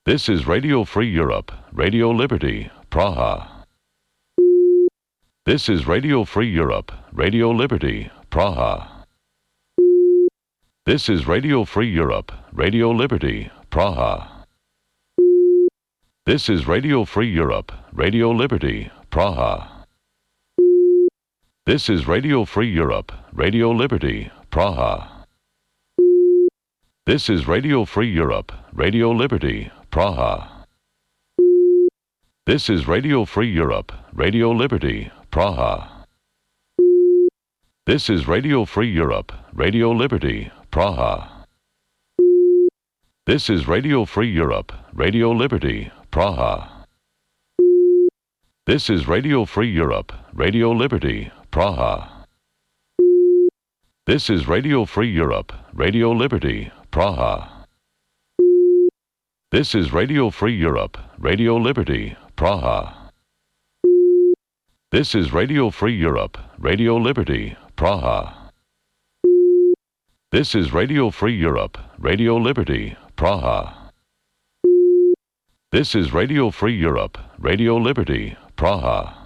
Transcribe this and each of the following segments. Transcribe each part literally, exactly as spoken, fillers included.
This is Radio Free Europe, Radio Liberty, Praha. This is Radio Free Europe, Radio Liberty, Praha. This is Radio Free Europe, Radio Liberty, Praha. This is Radio Free Europe, Radio Liberty, Praha. This is Radio Free Europe, Radio Liberty, Praha. This is Radio Free Europe, Radio Liberty, Praha. This is Radio Free Europe, Radio Liberty, Praha. This is Radio Free Europe, Radio Liberty, Praha. This is Radio Free Europe, Radio Liberty, Praha. This is Radio Free Europe, Radio Liberty, Praha. This is Radio Free Europe, Radio Liberty, Praha. This is Radio Free Europe, Radio Liberty, Praha. This is Radio Free Europe, Radio Liberty, Praha. This is Radio Free Europe, Radio Liberty, Praha. This is Radio Free Europe, Radio Liberty, Praha.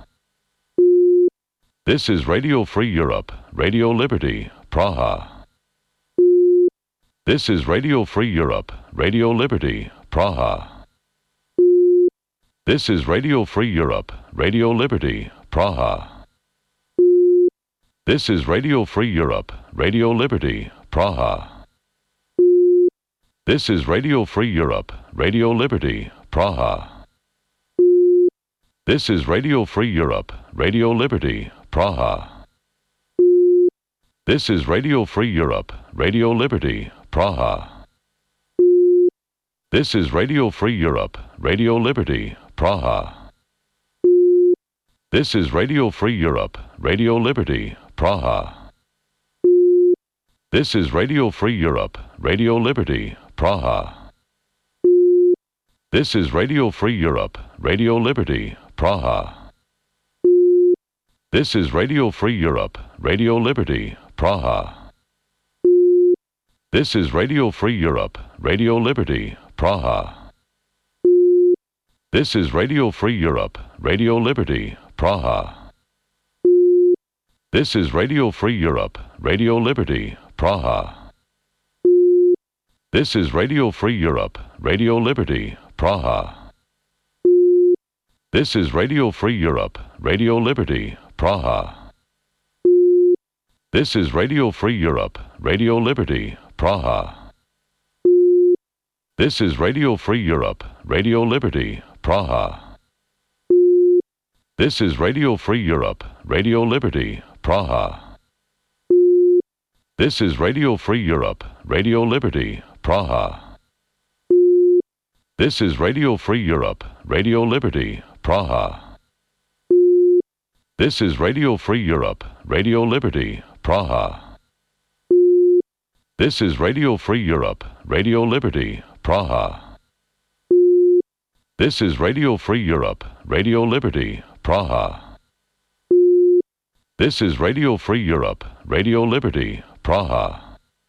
This is Radio Free Europe, Radio Liberty, Praha. This is Radio Free Europe, Radio Liberty, Praha. This is Radio Free Europe, Radio Liberty, Praha. This is Radio Free Europe, Radio Liberty, Praha. This is Radio Free Europe, Radio Liberty, Praha. This is Radio Free Europe, Radio Liberty, Praha. This is Radio Free Europe, Radio Liberty, Praha. This is Radio Free Europe, Radio Liberty, Praha. This is Radio Free Europe, Radio Liberty, Praha. This is Radio Free Europe, Radio Liberty, Praha. This is Radio Free Europe, Radio Liberty, Praha. This is Radio Free Europe, Radio Liberty, Praha. This is Radio Free Europe, Radio Liberty, Praha. This is Radio Free Europe, Radio Liberty, Praha. This is Radio Free Europe, Radio Liberty, Praha. This is Radio Free Europe, Radio Liberty, Praha. This is Radio Free Europe, Radio Liberty, Praha. This is Radio Free Europe, Radio Liberty, Praha. This is Radio Free Europe, Radio Liberty, Praha. This is Radio Free Europe, Radio Liberty, Praha. This is Radio Free Europe, Radio Liberty, Praha. This is Radio Free Europe, Radio Liberty, Praha. This is Radio Free Europe, Radio Liberty, Praha. This is Radio Free Europe, Radio Liberty, Praha. This is Radio Free Europe, Radio Liberty, Praha. This is Radio Free Europe, Radio Liberty, Praha.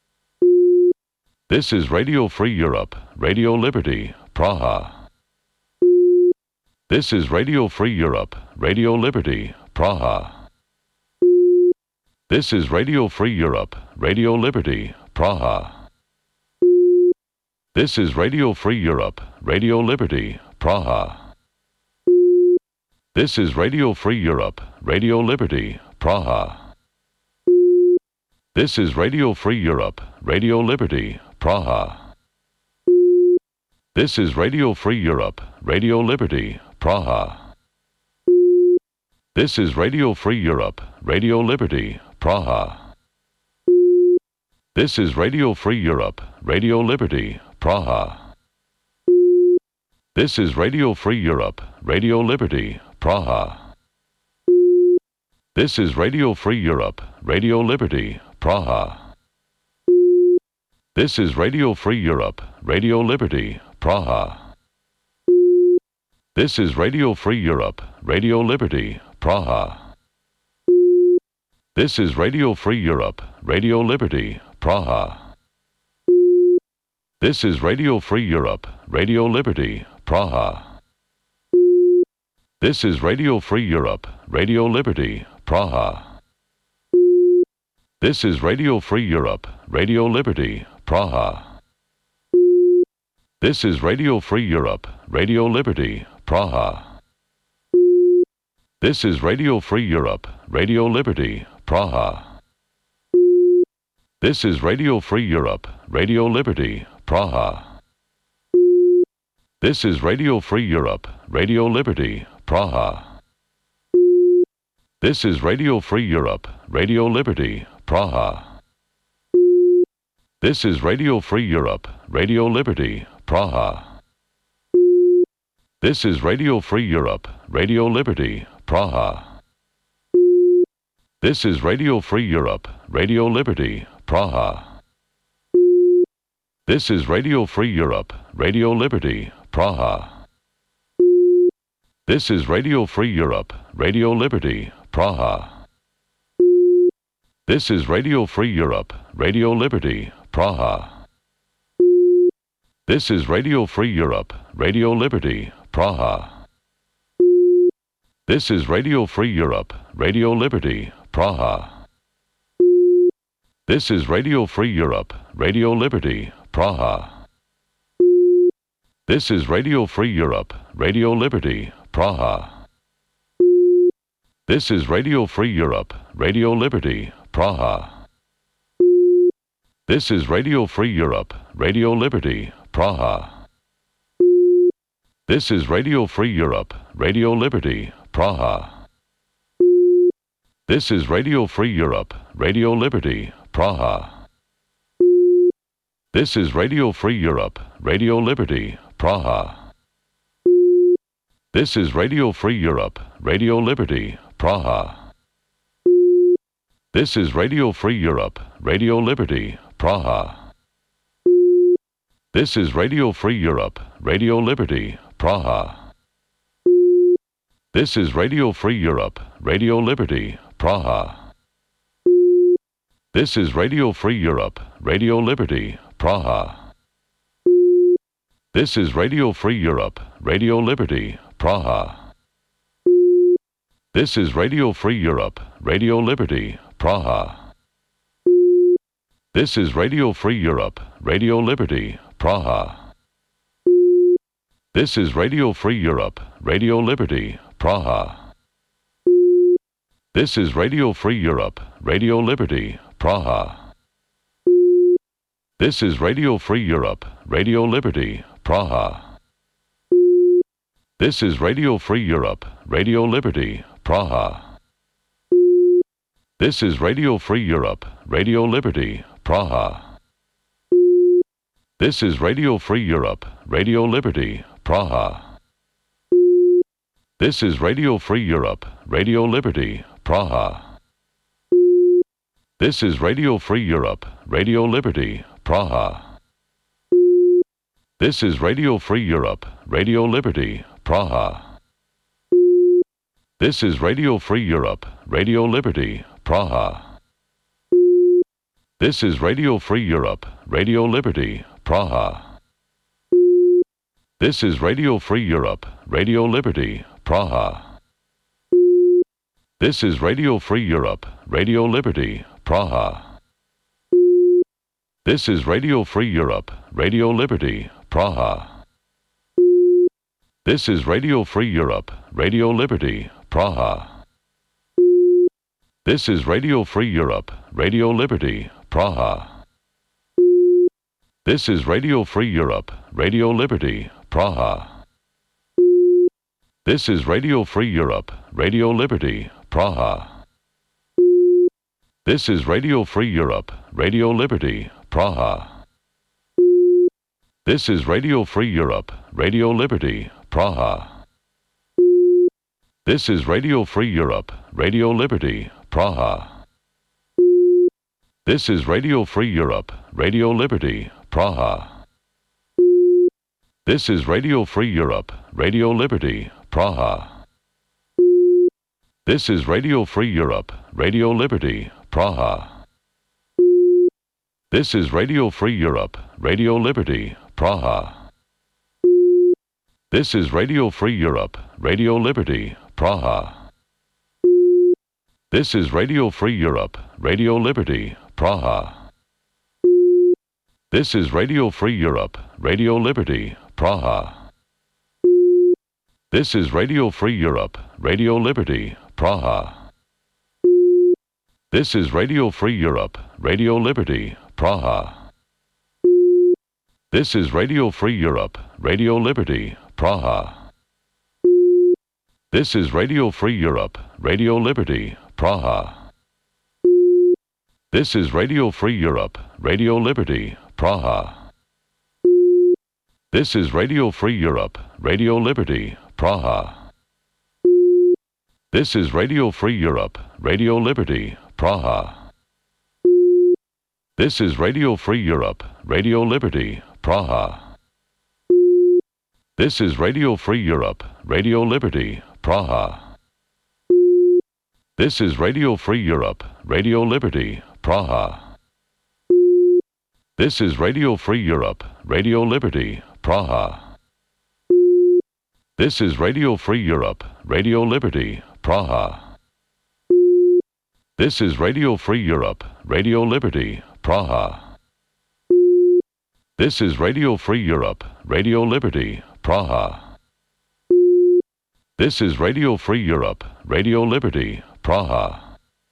This is Radio Free Europe, Radio Liberty, Praha. This is Radio Free Europe, Radio Liberty, Praha. This is Radio Free Europe, Radio Liberty, Praha. This is Radio Free Europe, Radio Liberty, Praha. This is Radio Free Europe, Radio Liberty, Praha. This is Radio Free Europe, Radio Liberty, Praha. This is Radio Free Europe, Radio Liberty, Praha. This is Radio Free Europe, Radio Liberty, Praha. This is Radio Free Europe, Radio Liberty, Praha. This is Radio Free Europe, Radio Liberty, Praha. This is Radio Free Europe, Radio Liberty, Praha. This is Radio Free Europe, Radio Liberty, Praha. This is Radio Free Europe, Radio Liberty, Praha. This is Radio Free Europe, Radio Liberty, Praha. This is Radio Free Europe, Radio Liberty, Praha. This is Radio Free Europe, Radio Liberty, Praha. This is Radio Free Europe, Radio Liberty, Praha. This is Radio Free Europe, Radio Liberty, Praha. This is Radio Free Europe, Radio Liberty, Praha. This is Radio Free Europe, Radio Liberty, Praha. This is Radio Free Europe, Radio Liberty, Praha. This is Radio Free Europe, Radio Liberty, Praha. This is Radio Free Europe, Radio Liberty, Praha. This is Radio Free Europe, Radio Liberty, Praha. This is Radio Free Europe, Radio Liberty, Praha. This is Radio Free Europe, Radio Liberty, Praha. This is Radio Free Europe, Radio Liberty, Praha. This is Radio Free Europe, Radio Liberty, Praha. This is Radio Free Europe, Radio Liberty, Praha. This is Radio Free Europe, Radio Liberty, Praha. This is Radio Free Europe, Radio Liberty, Praha. This is Radio Free Europe, Radio Liberty, Praha. This is Radio Free Europe, Radio Liberty, Praha. This is Radio Free Europe, Radio Liberty, Praha. This is Radio Free Europe, Radio Liberty, Praha. This is Radio Free Europe, Radio Liberty, Praha. This is Radio Free Europe, Radio Liberty, Praha. This is Radio Free Europe, Radio Liberty, Praha. This is Radio Free Europe, Radio Liberty, Praha. This is Radio Free Europe, Radio Liberty, Praha. This is Radio Free Europe, Radio Liberty, Praha. This is Radio Free Europe, Radio Liberty, Praha. This is Radio Free Europe, Radio Liberty, Praha. This is Radio Free Europe, Radio Liberty, Praha. This is Radio Free Europe, Radio Liberty, Praha. This is Radio Free Europe, Radio Liberty, Praha. This is Radio Free Europe, Radio Liberty, Praha. This is Radio Free Europe, Radio Liberty, Praha. This is Radio Free Europe, Radio Liberty, Praha. This is Radio Free Europe, Radio Liberty, Praha. This is Radio Free Europe, Radio Liberty, Praha. This is Radio Free Europe, Radio Liberty, Praha. This is Radio Free Europe, Radio Liberty, Praha. This is Radio Free Europe, Radio Liberty, Praha. This is Radio Free Europe, Radio Liberty, Praha. This is Radio Free Europe, Radio Liberty, Praha. This is Radio Free Europe, Radio Liberty, Praha. This is Radio Free Europe, Radio Liberty, Praha. This is Radio Free Europe, Radio Liberty, Praha. This is Radio Free Europe, Radio Liberty, Praha. This is Radio Free Europe, Radio Liberty, Praha. This is Radio Free Europe, Radio Liberty, Praha. This is Radio Free Europe, Radio Liberty, Praha. This is Radio Free Europe, Radio Liberty, Praha. This is Radio Free Europe, Radio Liberty, Praha. This is Radio Free Europe, Radio Liberty, Praha. This is Radio Free Europe, Radio Liberty, Praha. This is Radio Free Europe, Radio Liberty, Praha. This is Radio Free Europe, Radio Liberty, Praha. This is Radio Free Europe, Radio Liberty, Praha. This is Radio Free Europe, Radio Liberty, Praha. This is Radio Free Europe, Radio Liberty, Praha. This is Radio Free Europe, Radio Liberty, Praha. This is Radio Free Europe, Radio Liberty, Praha. This is Radio Free Europe, Radio Liberty, Praha. This is Radio Free Europe, Radio Liberty, Praha. This is Radio Free Europe, Radio Liberty, Praha. This is Radio Free Europe, Radio Liberty, Praha. This is Radio Free Europe, Radio Liberty, Praha. This is Radio Free Europe, Radio Liberty, Praha. This is Radio Free Europe, Radio Liberty, Praha. This is Radio Free Europe, Radio Liberty, Praha. This is Radio Free Europe, Radio Liberty, Praha. This is Radio Free Europe, Radio Liberty, Praha. This is Radio Free Europe, Radio Liberty, Praha. This is Radio Free Europe, Radio Liberty, Praha. This is Radio Free Europe, Radio Liberty, Praha. This is Radio Free Europe, Radio Liberty, Praha.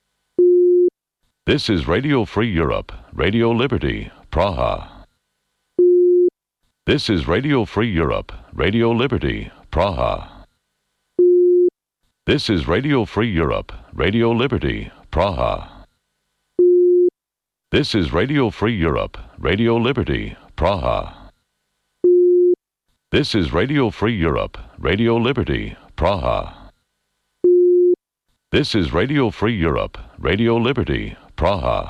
This is Radio Free Europe, Radio Liberty, Praha. This is Radio Free Europe, Radio Liberty, Praha. This is Radio Free Europe, Radio Liberty, Praha. This is Radio Free Europe, Radio Liberty, Praha. This is Radio Free Europe, Radio Liberty, Praha. This is Radio Free Europe, Radio Liberty, Praha.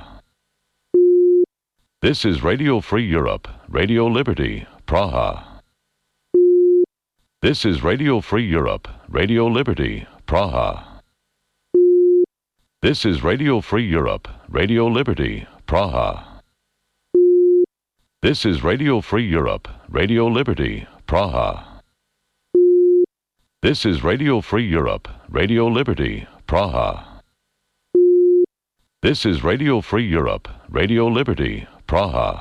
This is Radio Free Europe, Radio Liberty, Praha. This is Radio Free Europe, Radio Liberty, Praha. This is Radio Free Europe, Radio Liberty, Praha. This is Radio Free Europe, Radio Liberty, Praha. This is Radio Free Europe, Radio Liberty, Praha. This is Radio Free Europe, Radio Liberty, Praha.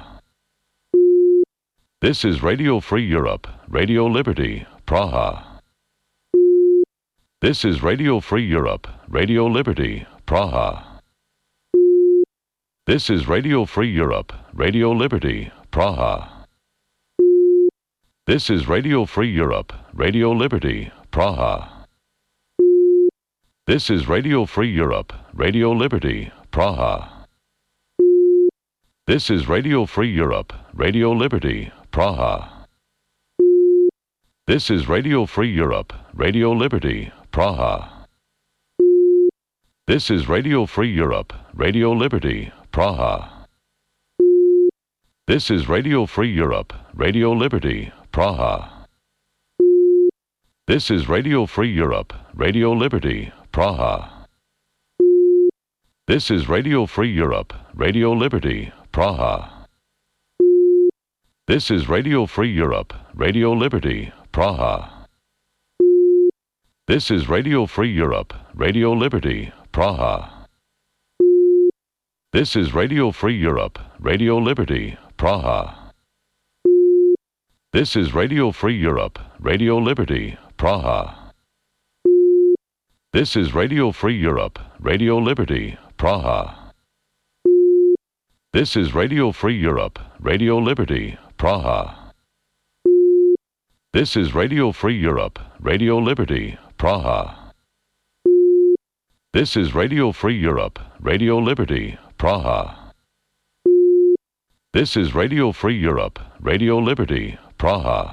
This is Radio Free Europe, Radio Liberty, Praha. This is Radio Free Europe, Radio Liberty, Praha. This is Radio Free Europe, Radio Liberty, Praha. This is Radio Free Europe, Radio Liberty, Praha. This is Radio Free Europe, Radio Liberty, Praha. This is Radio Free Europe, Radio Liberty, Praha. This is Radio Free Europe, Radio Liberty, Praha. This is Radio Free Europe, Radio Liberty, Praha. This is Radio Free Europe, Radio Liberty, Praha. This is Radio Free Europe, Radio Liberty, Praha. This is Radio Free Europe, Radio Liberty, Praha. This is Radio Free Europe, Radio Liberty, Praha. This is Radio Free Europe, Radio Liberty, Praha. This is Radio Free Europe, Radio Liberty, Praha. This is Radio Free Europe, Radio Liberty, Praha. This is Radio Free Europe, Radio Liberty, Praha. This is Radio Free Europe, Radio Liberty, Praha. This is Radio Free Europe, Radio Liberty, Praha. This is Radio Free Europe, Radio Liberty, Praha. This is Radio Free Europe, Radio Liberty, Praha.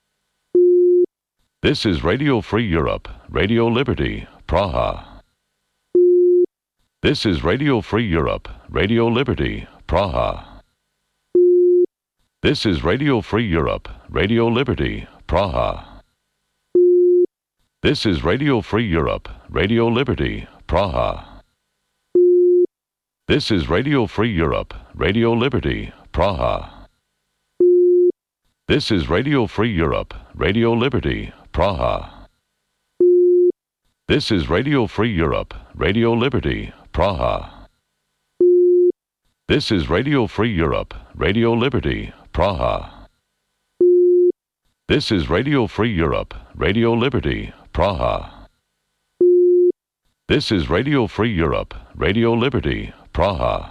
This is Radio Free Europe, Radio Liberty, Praha. This is Radio Free Europe, Radio Liberty, Praha. This is Radio Free Europe, Radio Liberty, Praha. This is Radio Free Europe, Radio Liberty, Praha. This is Radio Free Europe, Radio Liberty, Praha. This is Radio Free Europe, Radio Liberty, Praha. This is Radio Free Europe, Radio Liberty, Praha. This is Radio Free Europe, Radio Liberty, Praha. This is Radio Free Europe, Radio Liberty, Praha. This is Radio Free Europe, Radio Liberty, Praha.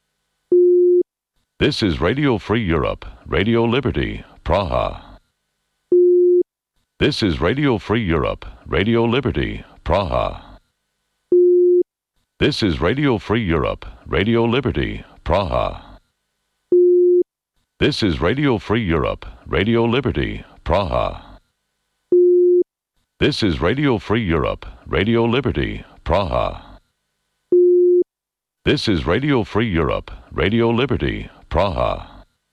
This is Radio Free Europe, Radio Liberty, Praha. This is Radio Free Europe, Radio Liberty, Praha. This is Radio Free Europe, Radio Liberty, Praha. This is Radio Free Europe, Radio Liberty, Praha. This is Radio Free Europe, Radio Liberty, Praha. This is Radio Free Europe, Radio Liberty, Praha.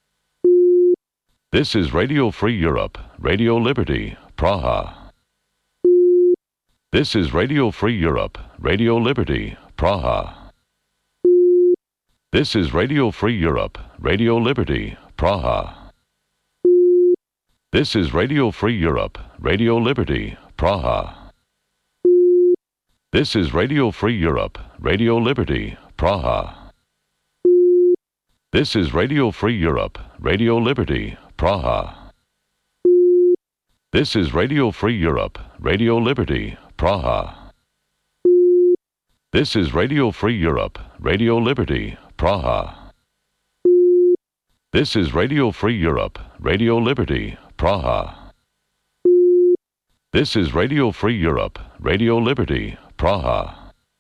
This is Radio Free Europe, Radio Liberty, Praha. This is Radio Free Europe, Radio Liberty, Praha. This is Radio Free Europe, Radio Liberty, Praha. This is Radio Free Europe, Radio Liberty, Praha. This is Radio Free Europe, Radio Liberty, Praha. This is Radio Free Europe, Radio Liberty, Praha. This is Radio Free Europe, Radio Liberty, Praha. This is Radio Free Europe, Radio Liberty, Praha. This is Radio Free Europe, Radio Liberty, Praha. This is Radio Free Europe, Radio Liberty, Praha.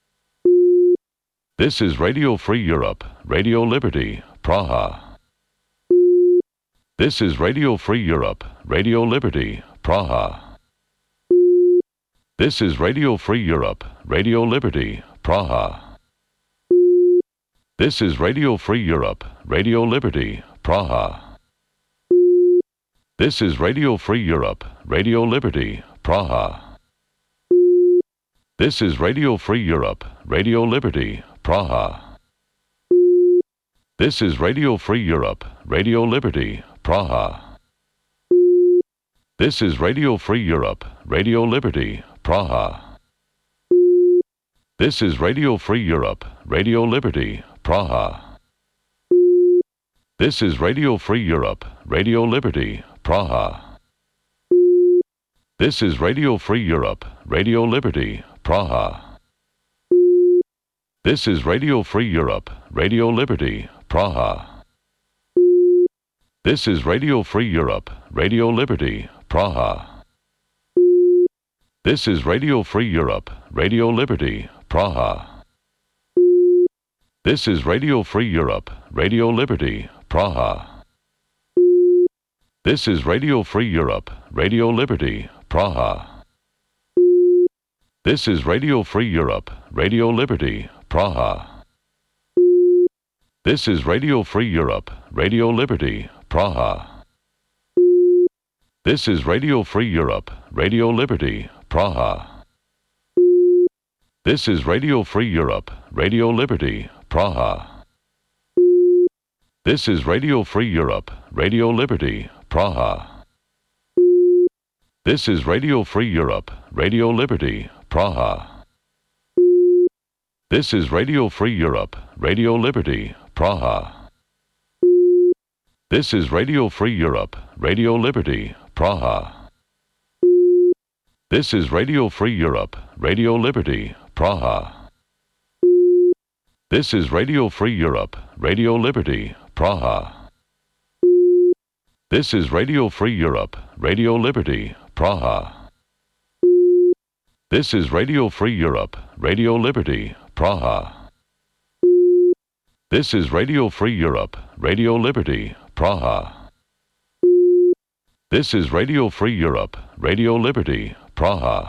This is Radio Free Europe, Radio Liberty, Praha. This is Radio Free Europe, Radio Liberty, Praha. This is Radio Free Europe, Radio Liberty, Praha. This is Radio Free Europe, Radio Liberty, Praha. This is Radio Free Europe, Radio Liberty, Praha. This is Radio Free Europe, Radio Liberty, Praha. This is Radio Free Europe, Radio Liberty, Praha. This is Radio Free Europe, Radio Liberty, Praha. This is Radio Free Europe, Radio Liberty, Praha. This is Radio Free Europe, Radio Liberty, Praha. This is Radio Free Europe, Radio Liberty, Praha. This is Radio Free Europe, Radio Liberty, Praha. This is Radio Free Europe, Radio Liberty, Praha. This is Radio Free Europe, Radio Liberty, Praha. This is Radio Free Europe, Radio Liberty, Praha. This is Radio Free Europe, Radio Liberty, Praha. This is Radio Free Europe, Radio Liberty, Praha. This is Radio Free Europe, Radio Liberty, Praha. This is Radio Free Europe, Radio Liberty, Praha. This is Radio Free Europe, Radio Liberty, Praha. This is Radio Free Europe, Radio Liberty, Praha. This is Radio Free Europe, Radio Liberty, Praha. This is Radio Free Europe, Radio Liberty, Praha. This is Radio Free Europe, Radio Liberty, Praha. This is Radio Free Europe, Radio Liberty, Praha. This is Radio Free Europe, Radio Liberty, Praha. This is Radio Free Europe, Radio Liberty, Praha. This is Radio Free Europe, Radio Liberty, Praha. This is Radio Free Europe, Radio Liberty, Praha. This is Radio Free Europe, Radio Liberty, Praha.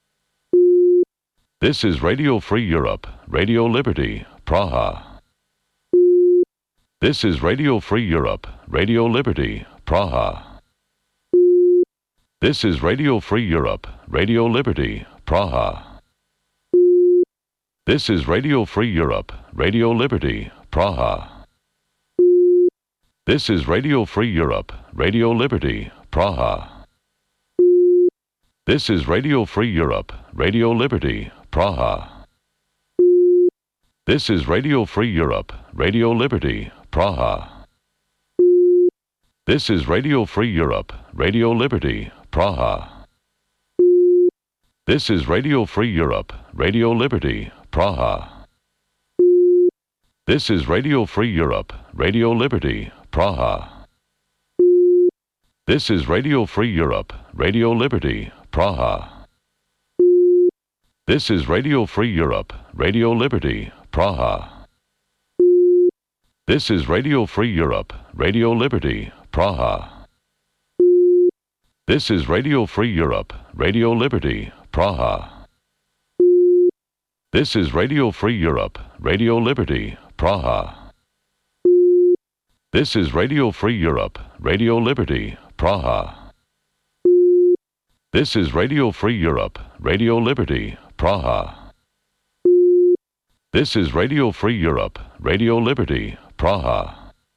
This is Radio Free Europe, Radio Liberty, Praha. This is Radio Free Europe, Radio Liberty, Praha. This is Radio Free Europe, Radio Liberty, Praha. This is Radio Free Europe, Radio Liberty, Praha. This is Radio Free Europe, Radio Liberty, Praha. This is Radio Free Europe, Radio Liberty, Praha. This is Radio Free Europe, Radio Liberty, Praha. This is Radio Free Europe, Radio Liberty, Praha. This is Radio Free Europe, Radio Liberty, Praha. This is Radio Free Europe, Radio Liberty, Praha. This is Radio Free Europe, Radio Liberty, Praha. This is Radio Free Europe, Radio Liberty, Praha. This is Radio Free Europe, Radio Liberty, Praha. This is Radio Free Europe, Radio Liberty, Praha. This is Radio Free Europe, Radio Liberty, Praha. This is Radio Free Europe, Radio Liberty, Praha. This is Radio Free Europe, Radio Liberty, Praha. This is Radio Free Europe, Radio Liberty, Praha.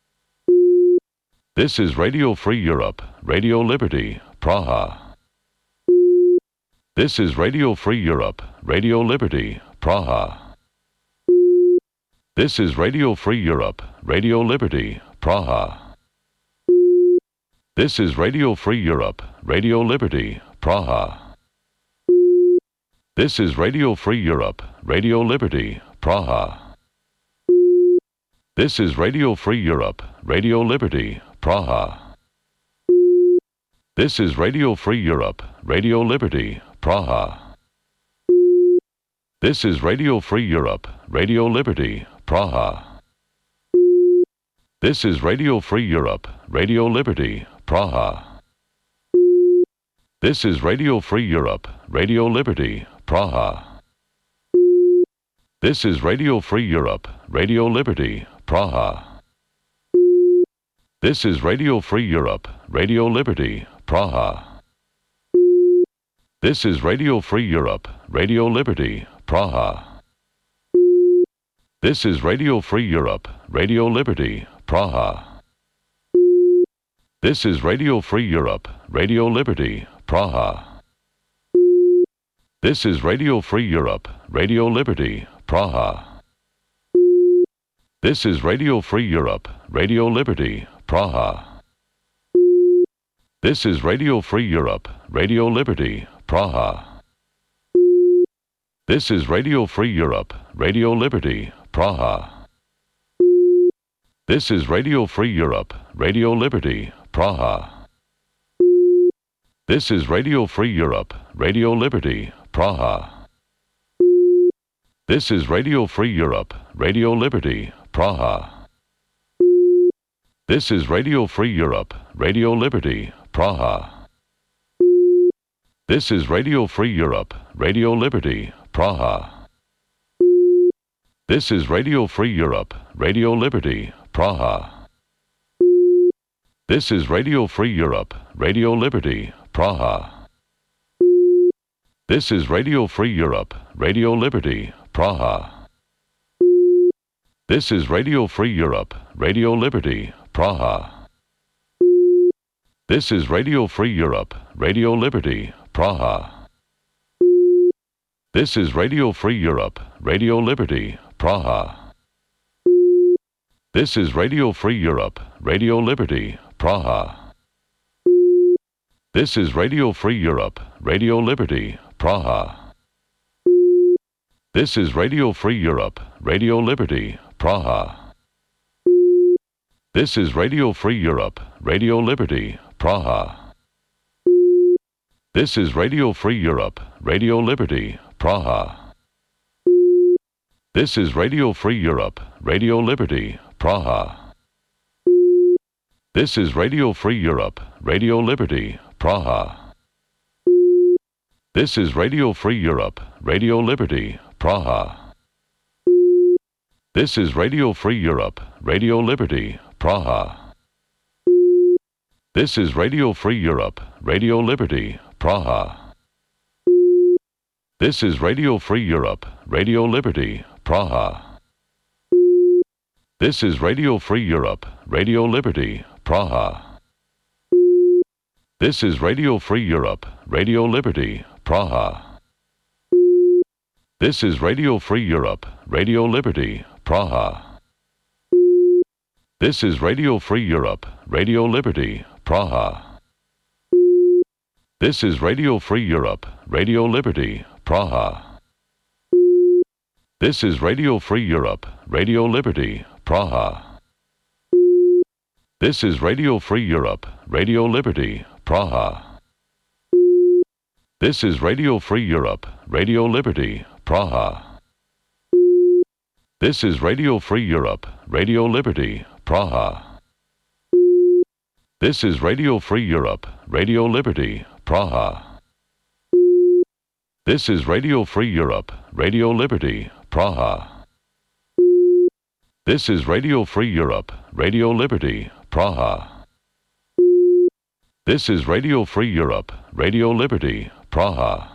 This is Radio Free Europe, Radio Liberty, Praha. This is Radio Free Europe, Radio Liberty, Praha. This is Radio Free Europe, Radio Liberty, Praha. This is Radio Free Europe, Radio Liberty, Praha. This is Radio Free Europe, Radio Liberty, Praha. This is Radio Free Europe, Radio Liberty, Praha. This is Radio Free Europe, Radio Liberty, Praha. This is Radio Free Europe, Radio Liberty, Praha. This is Radio Free Europe, Radio Liberty, Praha. This is Radio Free Europe, Radio Liberty, Praha. This is Radio Free Europe, Radio Liberty, Praha. This is Radio Free Europe, Radio Liberty, Praha. This is Radio Free Europe, Radio Liberty, Praha. This is Radio Free Europe, Radio Liberty, Praha. This is Radio Free Europe, Radio Liberty, Praha. This is Radio Free Europe, Radio Liberty, Praha. This is Radio Free Europe, Radio Liberty, Praha. This is Radio Free Europe, Radio Liberty, Praha. This is Radio Free Europe, Radio Liberty, Praha. This is Radio Free Europe, Radio Liberty, Praha. This is Radio Free Europe, Radio Liberty, Praha. This is Radio Free Europe, Radio Liberty, Praha. This is Radio Free Europe, Radio Liberty, Praha. This is Radio Free Europe, Radio Liberty, Praha. This is Radio Free Europe, Radio Liberty, Praha. This is Radio Free Europe, Radio Liberty, Praha. This is Radio Free Europe, Radio Liberty, Praha. This is Radio Free Europe, Radio Liberty, Praha. This is Radio Free Europe, Radio Liberty, Praha. This is Radio Free Europe, Radio Liberty, Praha. This is Radio Free Europe, Radio Liberty, Praha. This is Radio Free Europe, Radio Liberty, Praha. This is Radio Free Europe, Radio Liberty, Praha. This is Radio Free Europe, Radio Liberty, Praha. This is Radio Free Europe, Radio Liberty, Praha. This is Radio Free Europe, Radio Liberty, Praha. This is Radio Free Europe, Radio Liberty, Praha. This is Radio Free Europe, Radio Liberty, Praha. This is Radio Free Europe, Radio Liberty, Praha. This is Radio Free Europe, Radio Liberty, Praha. This is Radio Free Europe, Radio Liberty, Praha. This is Radio Free Europe, Radio Liberty, Praha. This is Radio Free Europe, Radio Liberty, Praha. This is Radio Free Europe, Radio Liberty, Praha. This is Radio Free Europe, Radio Liberty, Praha. This is Radio Free Europe, Radio Liberty, Praha. This is Radio Free Europe, Radio Liberty, Praha. This is Radio Free Europe, Radio Liberty, Praha. This is Radio Free Europe, Radio Liberty, Praha. This is Radio Free Europe, Radio Liberty, Praha. This is Radio Free Europe, Radio Liberty, Praha. This is Radio Free Europe, Radio Liberty, Praha. This is Radio Free Europe, Radio Liberty, Praha. This is Radio Free Europe, Radio Liberty, Praha.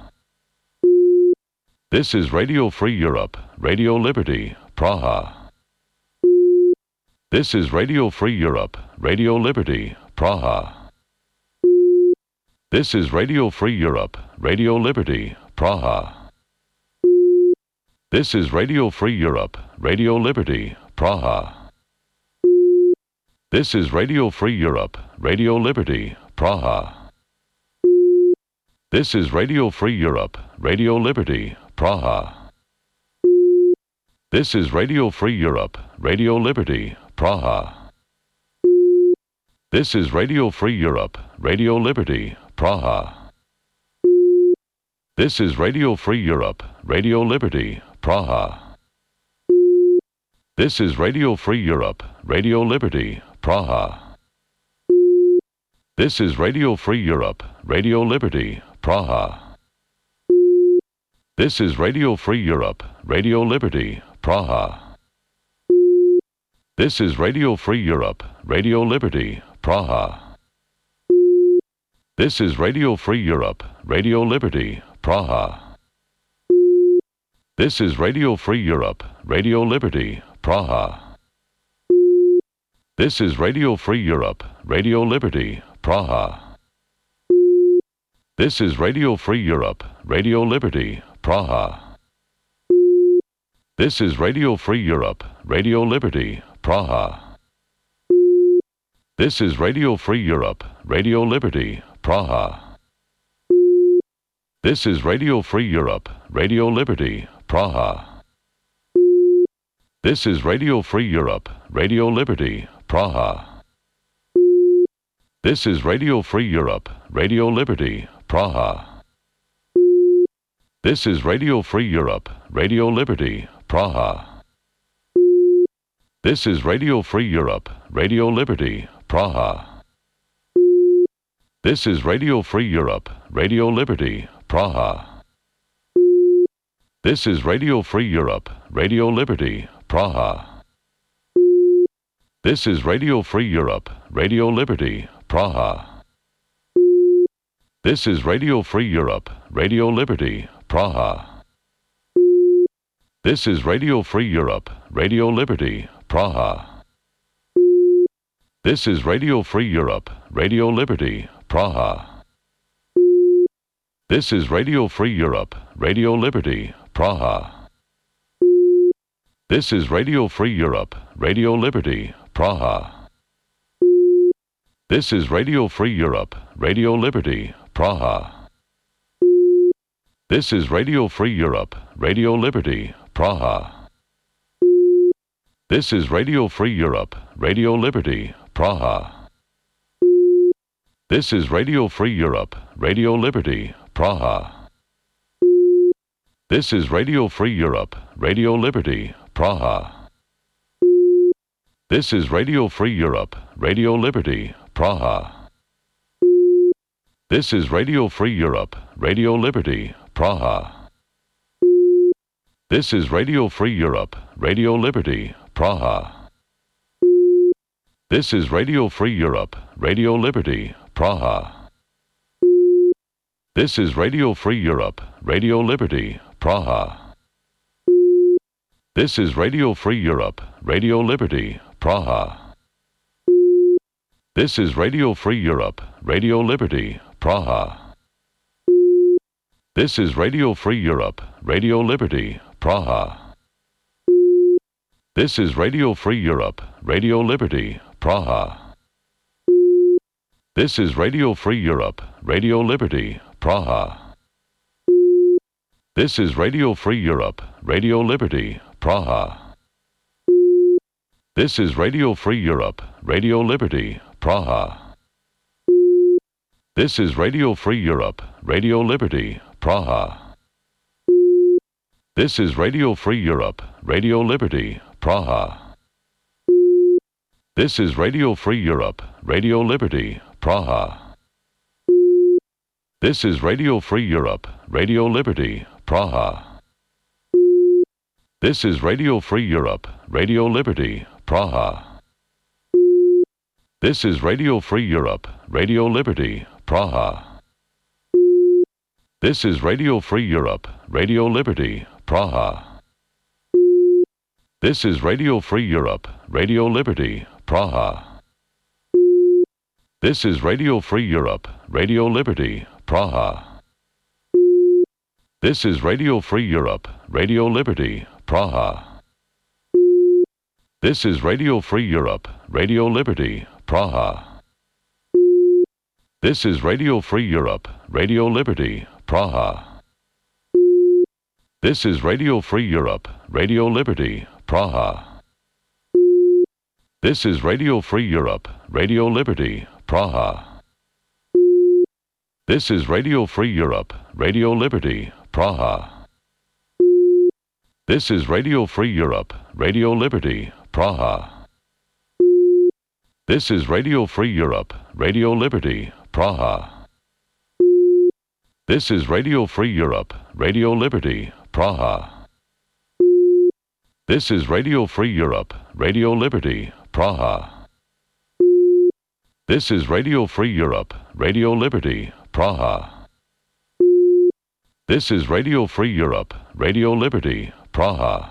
This is Radio Free Europe, Radio Liberty, Praha. This is Radio Free Europe, Radio Liberty, Praha. This is Radio Free Europe, Radio Liberty, Praha. This is Radio Free Europe, Radio Liberty, Praha. This is Radio Free Europe, Radio Liberty, Praha. This is Radio Free Europe, Radio Liberty, Praha. This is Radio Free Europe, Radio Liberty, Praha. This is Radio Free Europe, Radio Liberty, Praha. This is Radio Free Europe, Radio Liberty, Praha. This is Radio Free Europe, Radio Liberty, Praha. This is Radio Free Europe, Radio Liberty, Praha. This is Radio Free Europe, Radio Liberty, Praha. This is Radio Free Europe, Radio Liberty, Praha. This is Radio Free Europe, Radio Liberty, Praha. This is Radio Free Europe, Radio Liberty, Praha. This is Radio Free Europe, Radio Liberty, Praha. This is Radio Free Europe, Radio Liberty, Praha. This is Radio Free Europe, Radio Liberty, Praha. This is Radio Free Europe, Radio Liberty, Praha. This is Radio Free Europe, Radio Liberty, Praha. This is Radio Free Europe, Radio Liberty, Praha. This is Radio Free Europe, Radio Liberty, Praha. This is Radio Free Europe, Radio Liberty, Praha. This is Radio Free Europe, Radio Liberty, Praha. This is Radio Free Europe, Radio Liberty, Praha. This is Radio Free Europe, Radio Liberty, Praha. This is Radio Free Europe, Radio Liberty, Praha. This is Radio Free Europe, Radio Liberty, Praha. This is Radio Free Europe, Radio Liberty, Praha. This is Radio Free Europe, Radio Liberty, Praha. This is Radio Free Europe, Radio Liberty, Praha. This is Radio Free Europe, Radio Liberty, Praha. This is Radio Free Europe, Radio Liberty, Praha. This is Radio Free Europe, Radio Liberty, Praha. This is Radio Free Europe, Radio Liberty, Praha. This is Radio Free Europe, Radio Liberty, Praha. This is Radio Free Europe, Radio Liberty, Praha. This is Radio Free Europe, Radio Liberty, Praha. This is Radio Free Europe, Radio Liberty, Praha. This is Radio Free Europe, Radio Liberty, Praha. This is Radio Free Europe, Radio Liberty, Praha. This is Radio Free Europe, Radio Liberty, Praha. This is Radio Free Europe, Radio Liberty, Praha. This is Radio Free Europe, Radio Liberty, Praha. This is Radio Free Europe, Radio Liberty, Praha. This is Radio Free Europe, Radio Liberty, Praha. This is Radio Free Europe, Radio Liberty, Praha. This is Radio Free Europe, Radio Liberty, Praha. This is Radio Free Europe, Radio Liberty, Praha. This is Radio Free Europe, Radio Liberty, Praha. This is Radio Free Europe, Radio Liberty, Praha. This is Radio Free Europe, Radio Liberty, Praha. This is Radio Free Europe, Radio Liberty, Praha. This is Radio Free Europe, Radio Liberty, Praha. This is Radio Free Europe, Radio Liberty, Praha. This is Radio Free Europe, Radio Liberty, Praha. This is Radio Free Europe, Radio Liberty, Praha. This is Radio Free Europe, Radio Liberty, Praha. This is Radio Free Europe, Radio Liberty, Praha. This is Radio Free Europe, Radio Liberty, Praha. This is Radio Free Europe, Radio Liberty, Praha. This is Radio Free Europe, Radio Liberty, Praha. This is Radio Free Europe, Radio Liberty, Praha. This is Radio Free Europe, Radio Liberty, Praha. This is Radio Free Europe, Radio Liberty, Praha. This is Radio Free Europe, Radio Liberty, Praha. This is Radio Free Europe, Radio Liberty, Praha. This is Radio Free Europe, Radio Liberty, Praha. This is Radio Free Europe, Radio Liberty, Praha. This is Radio Free Europe, Radio Liberty, Praha.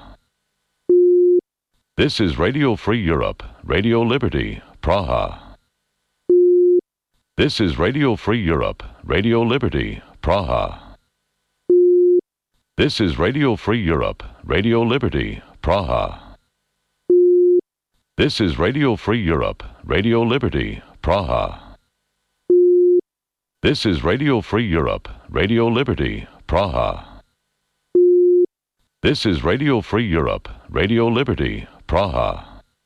This is Radio Free Europe, Radio Liberty, Praha. This is Radio Free Europe, Radio Liberty, Praha. This is Radio Free Europe, Radio Liberty, Praha. This is Radio Free Europe, Radio Liberty, Praha. This is Radio Free Europe, Radio Liberty, Praha. This is Radio Free Europe, Radio Liberty, Praha.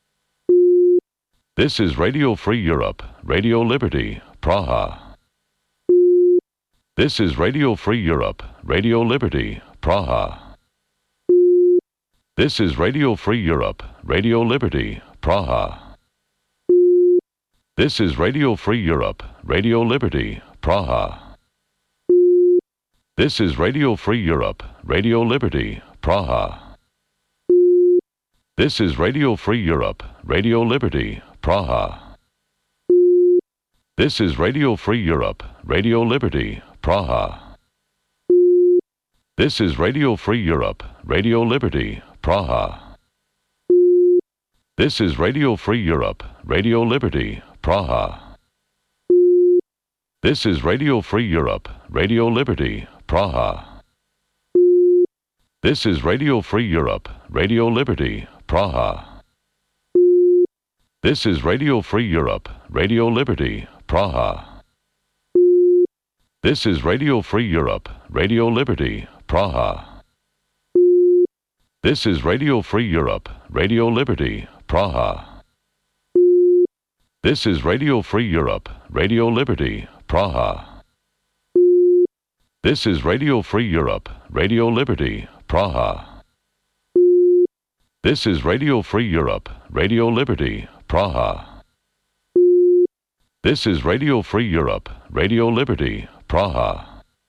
This is Radio Free Europe, Radio Liberty, Praha. This is Radio Free Europe, Radio Liberty, Praha. This is Radio Free Europe, Radio Liberty, Praha. This is Radio Free Europe, Radio Liberty, Praha. This is Radio Free Europe, Radio Liberty, Praha. This is Radio Free Europe, Radio Liberty, Praha. This is Radio Free Europe, Radio Liberty, Praha. This is Radio Free Europe, Radio Liberty, Praha. This is Radio Free Europe, Radio Liberty, Praha. This is Radio Free Europe, Radio Liberty, Praha. This is Radio Free Europe, Radio Liberty, Praha. This is Radio Free Europe, Radio Liberty, Praha. This is Radio Free Europe, Radio Liberty, Praha. This is Radio Free Europe, Radio Liberty, Praha. This is Radio Free Europe, Radio Liberty, Praha. This is Radio Free Europe, Radio Liberty, Praha. This is Radio Free Europe, Radio Liberty, Praha. This is Radio Free Europe, Radio Liberty, Praha.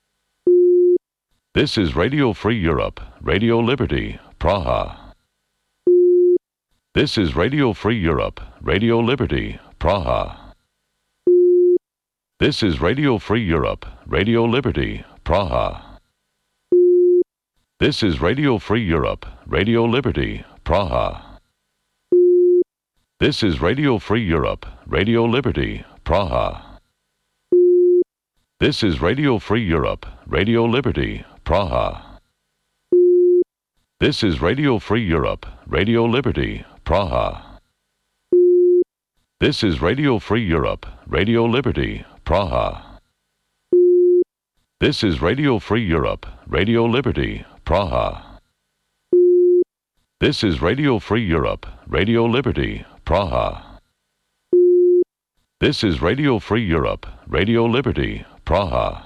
This is Radio Free Europe, Radio Liberty, Praha. This is Radio Free Europe, Radio Liberty, Praha. This is Radio Free Europe, Radio Liberty, Praha. This is Radio Free Europe, Radio Liberty, Praha. This is Radio Free Europe, Radio Liberty, Praha. This is Radio Free Europe, Radio Liberty, Praha. This is Radio Free Europe, Radio Liberty, Praha. This is Radio Free Europe, Radio Liberty, Praha. This is Radio Free Europe, Radio Liberty, Praha. This is Radio Free Europe, Radio Liberty, Praha. This is Radio Free Europe, Radio Liberty, Praha.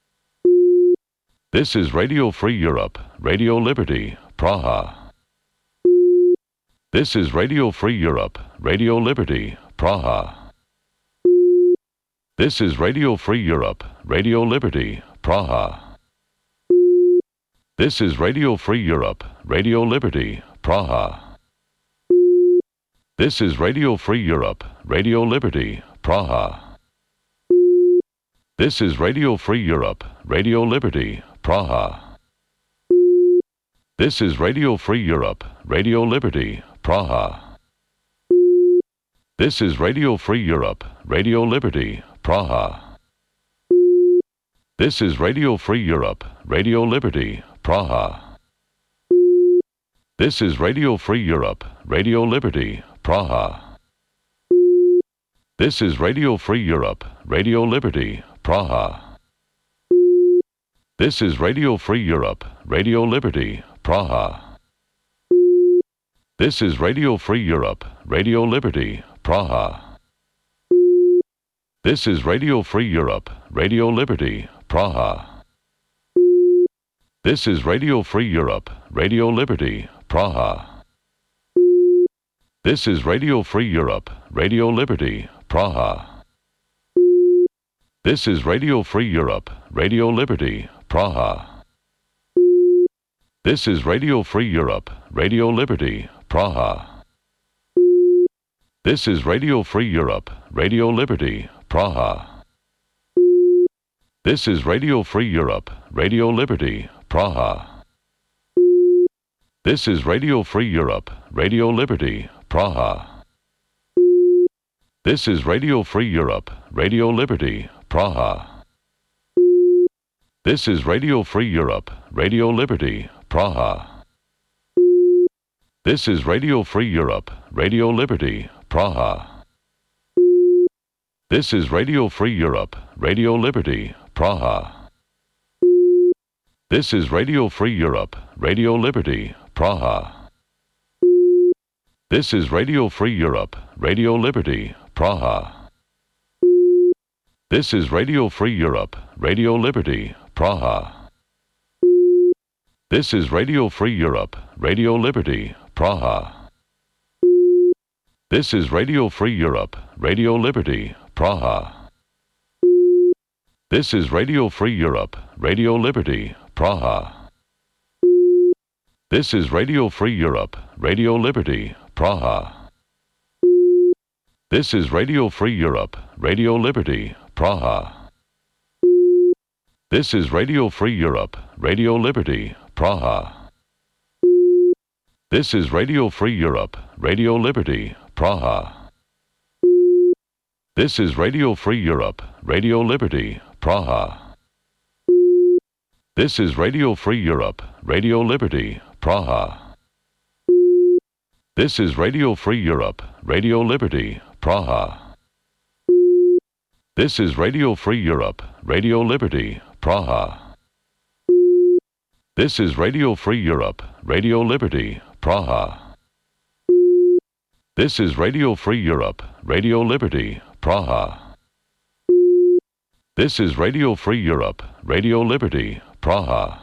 This is Radio Free Europe, Radio Liberty, Praha. This is Radio Free Europe, Radio Liberty, Praha. This is Radio Free Europe, Radio Liberty, Praha. This is Radio Free Europe, Radio Liberty, Praha. This is Radio Free Europe, Radio Liberty, Praha. This is Radio Free Europe, Radio Liberty, Praha. This is Radio Free Europe, Radio Liberty, Praha. This is Radio Free Europe, Radio Liberty, Praha. This is Radio Free Europe, Radio Liberty, Praha. This is Radio Free Europe, Radio Liberty, Praha. This is Radio Free Europe, Radio Liberty, Praha. This is Radio Free Europe, Radio Liberty, Praha. This is Radio Free Europe, Radio Liberty, Praha. This is Radio Free Europe, Radio Liberty, Praha. This is Radio Free Europe, Radio Liberty, Praha. This is Radio Free Europe, Radio Liberty, Praha. This is Radio Free Europe, Radio Liberty, Praha. This is Radio Free Europe, Radio Liberty, Praha. This is Radio Free Europe, Radio Liberty, Praha. This is Radio Free Europe, Radio Liberty, Praha. This is Radio Free Europe, Radio Liberty, Praha. This is Radio Free Europe, Radio Liberty, Praha. This is Radio Free Europe, Radio Liberty, Praha. This is Radio Free Europe, Radio Liberty, Praha. This is Radio Free Europe, Radio Liberty, Praha. This is Radio Free Europe, Radio Liberty, Praha. This is Radio Free Europe, Radio Liberty, Praha. This is Radio Free Europe, Radio Liberty, Praha. This is Radio Free Europe, Radio Liberty, Praha. This is Radio Free Europe, Radio Liberty, Praha. This is Radio Free Europe, Radio Liberty, Praha. This is Radio Free Europe, Radio Liberty, Praha. This is Radio Free Europe, Radio Liberty, Praha. This is Radio Free Europe, Radio Liberty, Praha. This is Radio Free Europe, Radio Liberty, Praha. This is Radio Free Europe, Radio Liberty, Praha. This is Radio Free Europe, Radio Liberty, Praha. This is Radio Free Europe, Radio Liberty, Praha. This is Radio Free Europe, Radio Liberty, Praha. This is Radio Free Europe, Radio Liberty, Praha. This is Radio Free Europe, Radio Liberty, Praha. This is Radio Free Europe, Radio Liberty, Praha.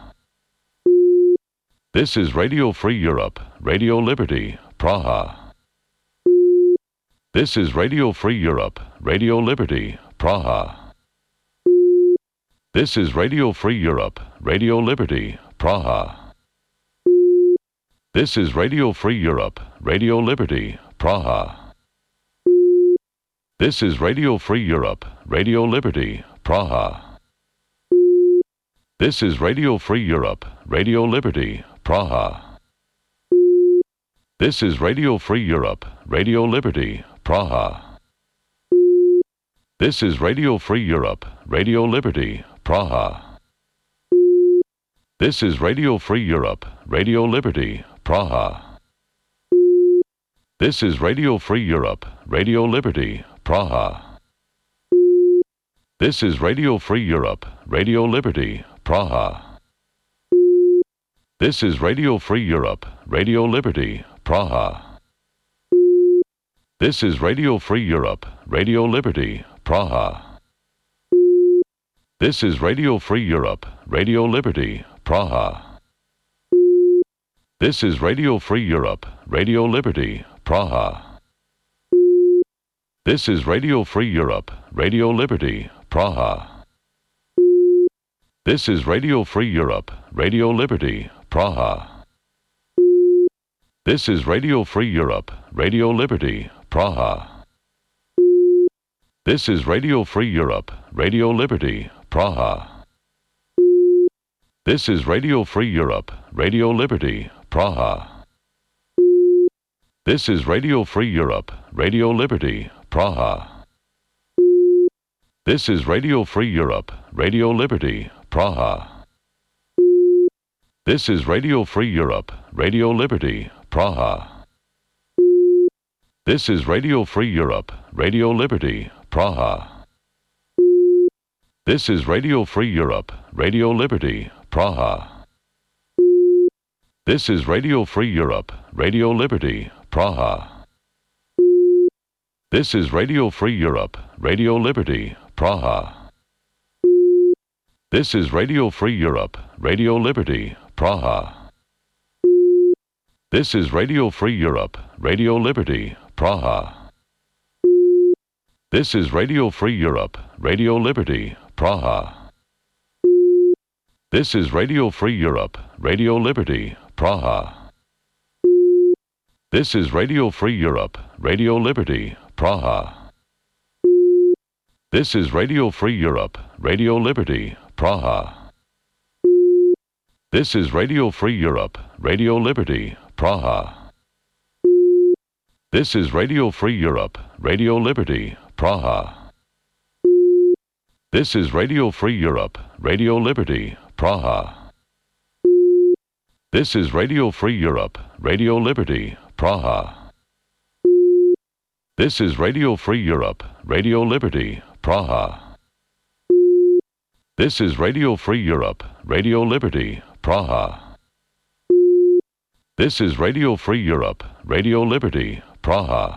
This is Radio Free Europe, Radio Liberty, Praha. This is Radio Free Europe, Radio Liberty, Praha. This is Radio Free Europe, Radio Liberty, Praha. This is Radio Free Europe, Radio Liberty, Praha. This is Radio Free Europe, Radio Liberty, Praha. This is Radio Free Europe, Radio Liberty, Praha. This is Radio Free Europe, Radio Liberty, Praha. This is Radio Free Europe, Radio Liberty, Praha. This is Radio Free Europe, Radio Liberty, Praha. This is Radio Free Europe, Radio Liberty, Praha. This is Radio Free Europe, Radio Liberty, Praha. This is Radio Free Europe, Radio Liberty, Praha. This is Radio Free Europe, Radio Liberty, Praha. This is Radio Free Europe, Radio Liberty, Praha. This is Radio Free Europe, Radio Liberty, Praha. This is Radio Free Europe, Radio Liberty, Praha. This is Radio Free Europe, Radio Liberty, Praha. This is Radio Free Europe, Radio Liberty, Praha. This is Radio Free Europe, Radio Liberty, Praha. This is Radio Free Europe, Radio Liberty, Praha. This is Radio Free Europe, Radio Liberty, Praha. This is Radio Free Europe, Radio Liberty, Praha. This is Radio Free Europe, Radio Liberty, Praha. This is Radio Free Europe, Radio Liberty, Praha. This is Radio Free Europe, Radio Liberty, Praha. This is Radio Free Europe, Radio Liberty, Praha. This is Radio Free Europe, Radio Liberty, Praha. This is Radio Free Europe, Radio Liberty, Praha. This is Radio Free Europe, Radio Liberty, Praha. This is Radio Free Europe, Radio Liberty, Praha. This is Radio Free Europe, Radio Liberty, Praha. This is Radio Free Europe, Radio Liberty, Praha. This is Radio Free Europe, Radio Liberty, Praha. This is Radio Free Europe, Radio Liberty, Praha. This is Radio Free Europe, Radio Liberty, Praha. This is Radio Free Europe, Radio Liberty, Praha. This is Radio Free Europe, Radio Liberty, Praha. This is Radio Free Europe, Radio Liberty, Praha. This is Radio Free Europe, Radio Liberty, Praha. This is Radio Free Europe, Radio Liberty, Praha.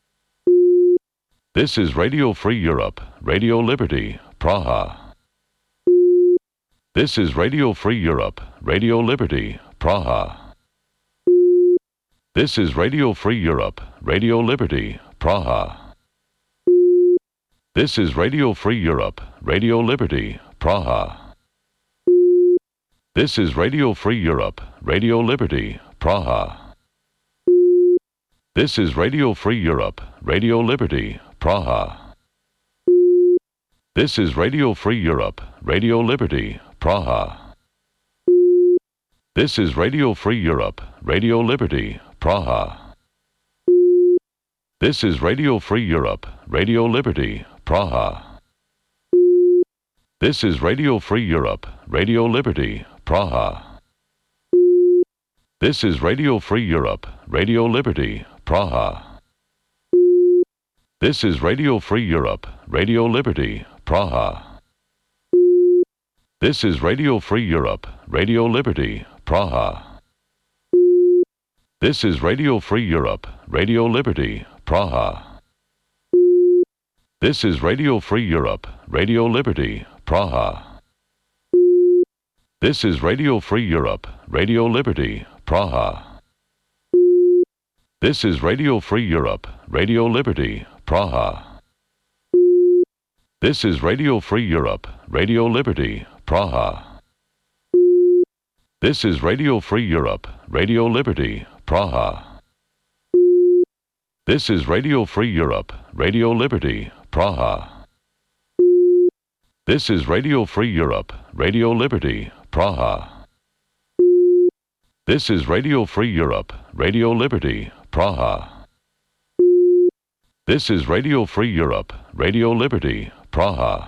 This is Radio Free Europe, Radio Liberty, Praha. This is Radio Free Europe, Radio Liberty, Praha. This is Radio Free Europe, Radio Liberty, Praha. This is Radio Free Europe, Radio Liberty, Praha. This is Radio Free Europe, Radio Liberty, Praha. This is Radio Free Europe, Radio Liberty, Praha. This is Radio Free Europe, Radio Liberty, Praha. This is Radio Free Europe, Radio Liberty, Praha. This is Radio Free Europe, Radio Liberty, Praha. This is Radio Free Europe, Radio Liberty, Praha. This is Radio Free Europe, Radio Liberty, Praha. This is Radio Free Europe, Radio Liberty, Praha. This is Radio Free Europe, Radio Liberty, Praha. This is Radio Free Europe, Radio Liberty, Praha. This is Radio Free Europe, Radio Liberty, Praha. This is Radio Free Europe, Radio Liberty, Praha. This is Radio Free Europe, Radio Liberty, Praha. This is Radio Free Europe, Radio Liberty, Praha. This is Radio Free Europe, Radio Liberty, Praha. This is Radio Free Europe, Radio Liberty, Praha. This is Radio Free Europe, Radio Liberty, Praha. This is Radio Free Europe, Radio Liberty, Praha. This is Radio Free Europe, Radio Liberty, Praha.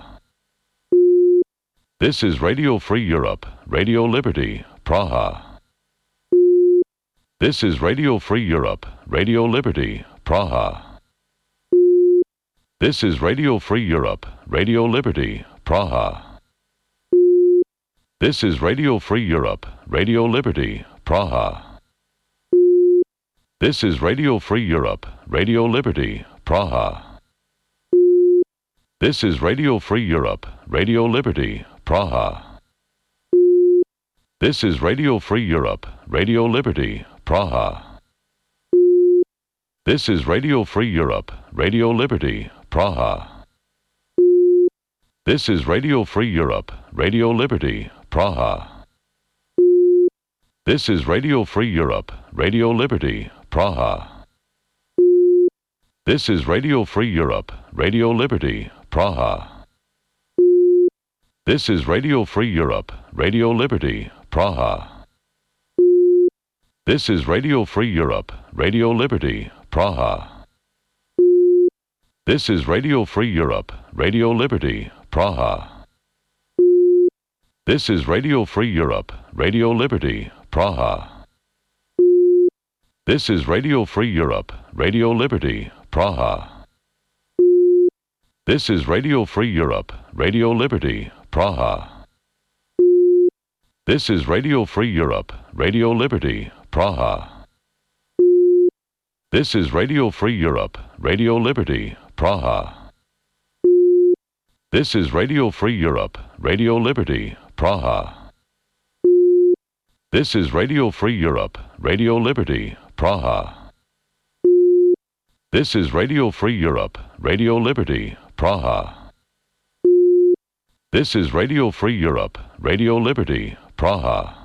This is Radio Free Europe, Radio Liberty, Praha. This is Radio Free Europe, Radio Liberty, Praha. This is Radio Free Europe, Radio Liberty, Praha. This is Radio Free Europe, Radio Liberty, Praha. This is Radio Free Europe, Radio Liberty, Praha. This is Radio Free Europe, Radio Liberty, Praha. This is Radio Free Europe, Radio Liberty, Praha. This is Radio Free Europe, Radio Liberty, Praha. This is Radio Free Europe, Radio Liberty, Praha. This is Radio Free Europe, Radio Liberty, Praha. This is Radio Free Europe, Radio Liberty, Praha. This is Radio Free Europe, Radio Liberty, Praha. This is Radio Free Europe, Radio Liberty, Praha. This is Radio Free Europe, Radio Liberty, Praha. This is Radio Free Europe, Radio Liberty, Praha. This is Radio Free Europe, Radio Liberty, Praha. This is Radio Free Europe, Radio Liberty, Praha. This is Radio Free Europe, Radio Liberty, Praha. This is Radio Free Europe, Radio Liberty, Praha. This is Radio Free Europe, Radio Liberty, Praha. This is Radio Free Europe, Radio Liberty, Praha. This is Radio Free Europe, Radio Liberty, Praha. This is Radio Free Europe, Radio Liberty, Praha.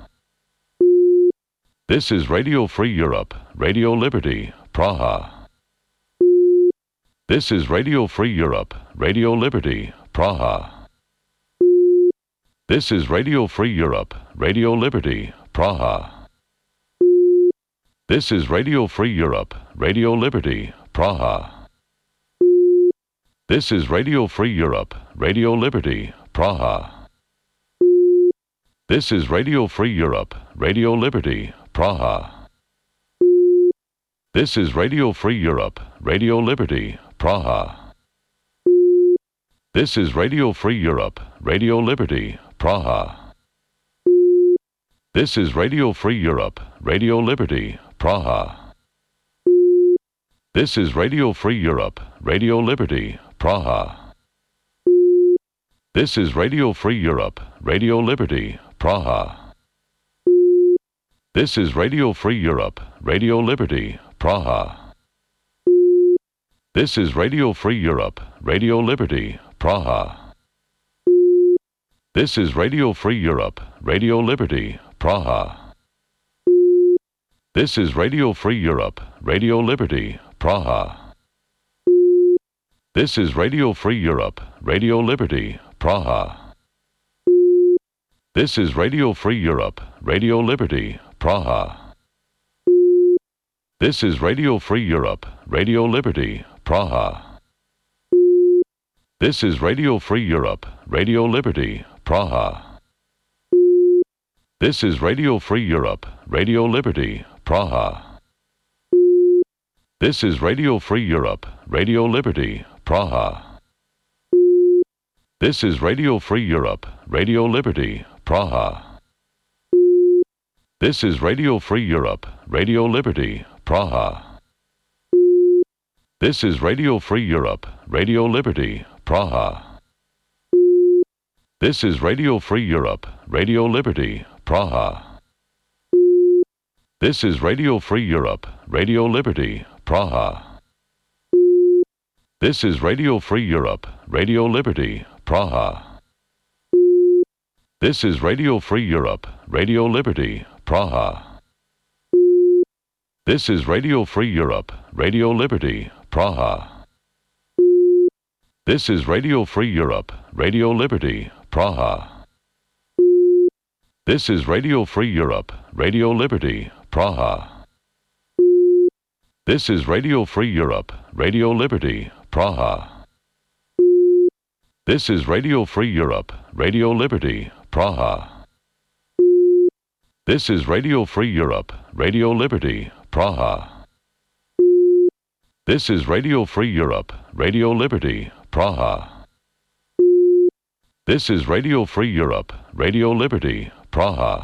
This is Radio Free Europe, Radio Liberty, Praha. This is Radio Free Europe, Radio Liberty, Praha. This is Radio Free Europe, Radio Liberty, Praha. This is Radio Free Europe, Radio Liberty, Praha. This is Radio Free Europe, Radio Liberty, Praha. This is Radio Free Europe, Radio Liberty, Praha. This is Radio Free Europe, Radio Liberty, Praha. This is Radio Free Europe, Radio Liberty, Praha. This is Radio Free Europe, Radio Liberty, Praha. This is Radio Free Europe, Radio Liberty, Praha. This is Radio Free Europe, Radio Liberty, Praha. This is Radio Free Europe, Radio Liberty, Praha. This is Radio Free Europe, Radio Liberty, Praha. This is Radio Free Europe, Radio Liberty, Praha. This is Radio Free Europe, Radio Liberty, Praha. This is Radio Free Europe, Radio Liberty, Praha. This is Radio Free Europe, Radio Liberty, Praha. This is Radio Free Europe, Radio Liberty, Praha. This is Radio Free Europe, Radio Liberty, Praha. This is Radio Free Europe, Radio Liberty, Praha. This is Radio Free Europe, Radio Liberty, Praha. This is Radio Free Europe, Radio Liberty, Praha. This is Radio Free Europe, Radio Liberty, Praha. This is Radio Free Europe, Radio Liberty, Praha. This is Radio Free Europe, Radio Liberty, Praha. This is Radio Free Europe, Radio Liberty, Praha. This is Radio Free Europe, Radio Liberty, Praha. This is Radio Free Europe, Radio Liberty, Praha. This is Radio Free Europe, Radio Liberty, Praha. This is Radio Free Europe, Radio Liberty, Praha. This is Radio Free Europe, Radio Liberty, Praha. This is Radio Free Europe, Radio Liberty, Praha. This is Radio Free Europe, Radio Liberty, Praha. This is Radio Free Europe, Radio Liberty, Praha. This is Radio Free Europe, Radio Liberty, Praha. This is Radio Free Europe, Radio Liberty, Praha.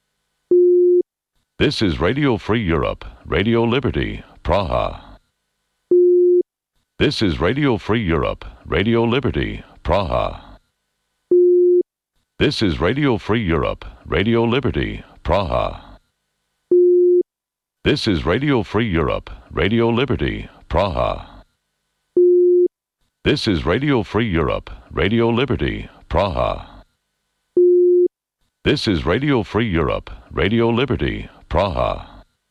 This is Radio Free Europe, Radio Liberty, Praha. This is Radio Free Europe, Radio Liberty, Praha. This is Radio Free Europe, Radio Liberty, Praha. This is Radio Free Europe, Radio Liberty, Praha. This is Radio Free Europe, Radio Liberty, Praha. This is Radio Free Europe, Radio Liberty, Praha.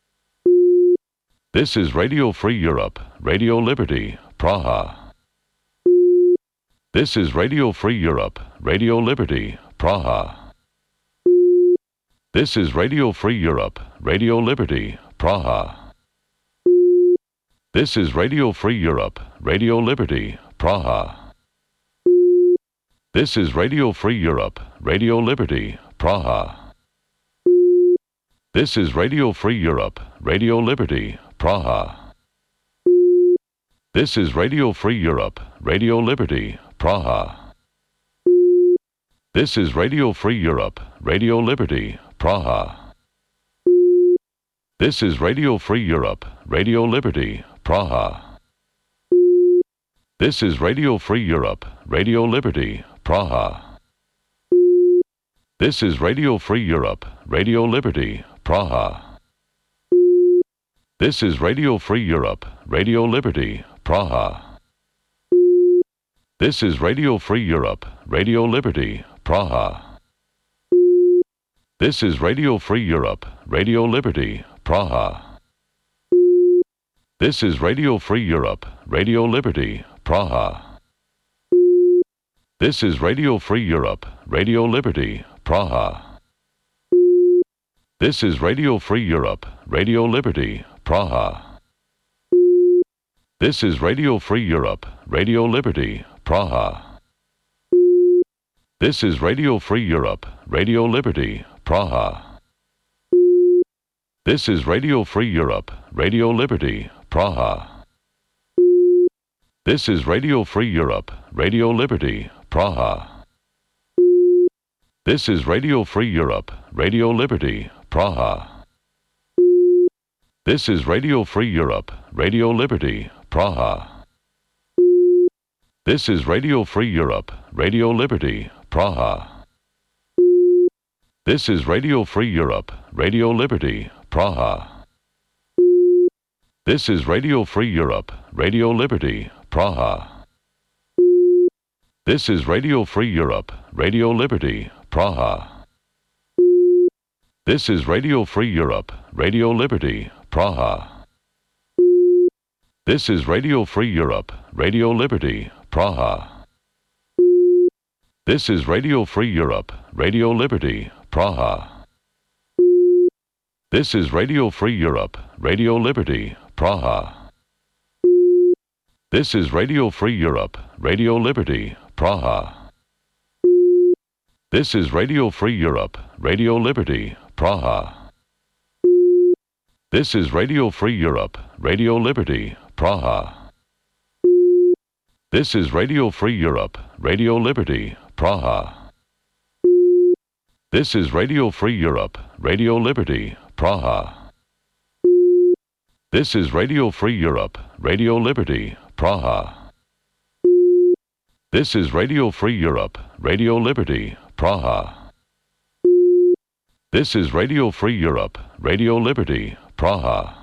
This is Radio Free Europe, Radio Liberty, Praha. This is Radio Free Europe, Radio Liberty, Praha. This is Radio Free Europe, Radio Liberty, Praha. This is Radio Free Europe, Radio Liberty, Praha. This is Radio Free Europe, Radio Liberty, Praha. This is Radio Free Europe, Radio Liberty, Praha. This is Radio Free Europe, Radio Liberty, Praha. This is Radio Free Europe, Radio Liberty, Praha. This is Radio Free Europe, Radio Liberty, Praha. This is Radio Free Europe, Radio Liberty, Praha. This is Radio Free Europe, Radio Liberty, Praha. This is Radio Free Europe, Radio Liberty, Praha. This is Radio Free Europe, Radio Liberty, Praha. This is Radio Free Europe, Radio Liberty, Praha. This is Radio Free Europe, Radio Liberty, Praha. This is Radio Free Europe, Radio Liberty, Praha. This is Radio Free Europe, Radio Liberty, Praha. This is Radio Free Europe, Radio Liberty, Praha. This is Radio Free Europe, Radio Liberty, Praha. This is Radio Free Europe, Radio Liberty, Praha. This is Radio Free Europe, Radio Liberty, Praha. This is Radio Free Europe, Radio Liberty, Praha. This is Radio Free Europe, Radio Liberty, Praha. This is Radio Free Europe, Radio Liberty, Praha. This is Radio Free Europe, Radio Liberty, Praha. This is Radio Free Europe, Radio Liberty, Praha. This is Radio Free Europe, Radio Liberty, Praha. This is Radio Free Europe, Radio Liberty, Praha. This is Radio Free Europe, Radio Liberty, Praha. This is Radio Free Europe, Radio Liberty, Praha. This is Radio Free Europe, Radio Liberty, Praha. This is Radio Free Europe, Radio Liberty, Praha. This is Radio Free Europe, Radio Liberty, Praha. This is Radio Free Europe, Radio Liberty, Praha. This is Radio Free Europe, Radio Liberty, Praha. This is Radio Free Europe, Radio Liberty, Praha. This is Radio Free Europe, Radio Liberty, Praha. This is Radio Free Europe, Radio Liberty, Praha. This is Radio Free Europe, Radio Liberty, Praha.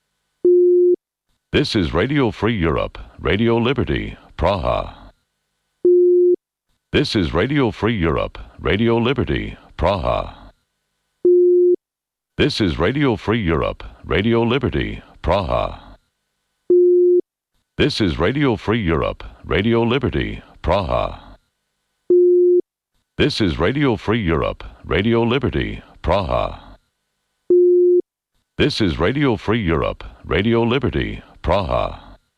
This is Radio Free Europe, Radio Liberty, Praha. This is Radio Free Europe, Radio Liberty, Praha. This is Radio Free Europe, Radio Liberty, Praha. This is Radio Free Europe, Radio Liberty, Praha. This is Radio Free Europe, Radio Liberty, Praha. This is Radio Free Europe, Radio Liberty, Praha.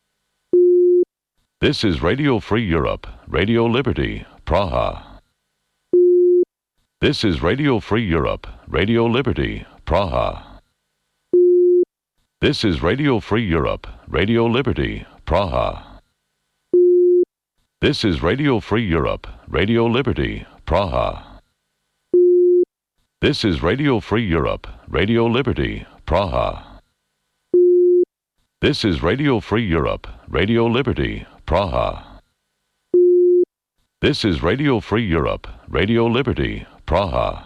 This is Radio Free Europe, Radio Liberty, Praha. This is Radio Free Europe, Radio Liberty, Praha. This is Radio Free Europe, Radio Liberty, Praha. This is Radio Free Europe, Radio Liberty, Praha. This is Radio Free Europe, Radio Liberty, Praha. This is Radio Free Europe, Radio Liberty, Praha. This is Radio Free Europe, Radio Liberty, Praha.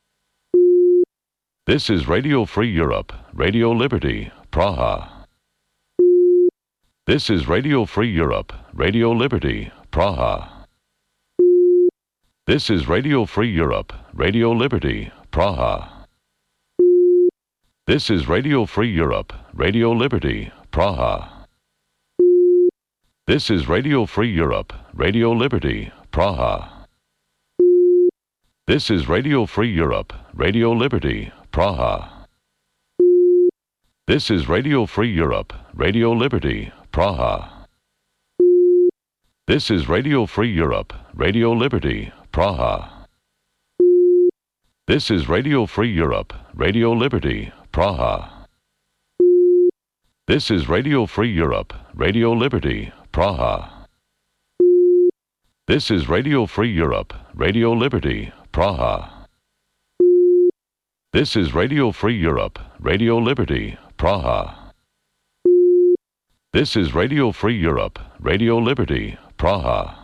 This is Radio Free Europe, Radio Liberty, Praha. This is Radio Free Europe, Radio Liberty, Praha. This is Radio Free Europe, Radio Liberty, Praha. This is Radio Free Europe, Radio Liberty, Praha. This is Radio Free Europe, Radio Liberty, Praha. This is Radio Free Europe, Radio Liberty, Praha. This is Radio Free Europe, Radio Liberty, Praha. This is Radio Free Europe, Radio Liberty, Praha. This is Radio Free Europe, Radio Liberty, Praha. This is Radio Free Europe, Radio Liberty, Praha. This is Radio Free Europe, Radio Liberty, Praha. This is Radio Free Europe, Radio Liberty, Praha. This is Radio Free Europe, Radio Liberty, Praha.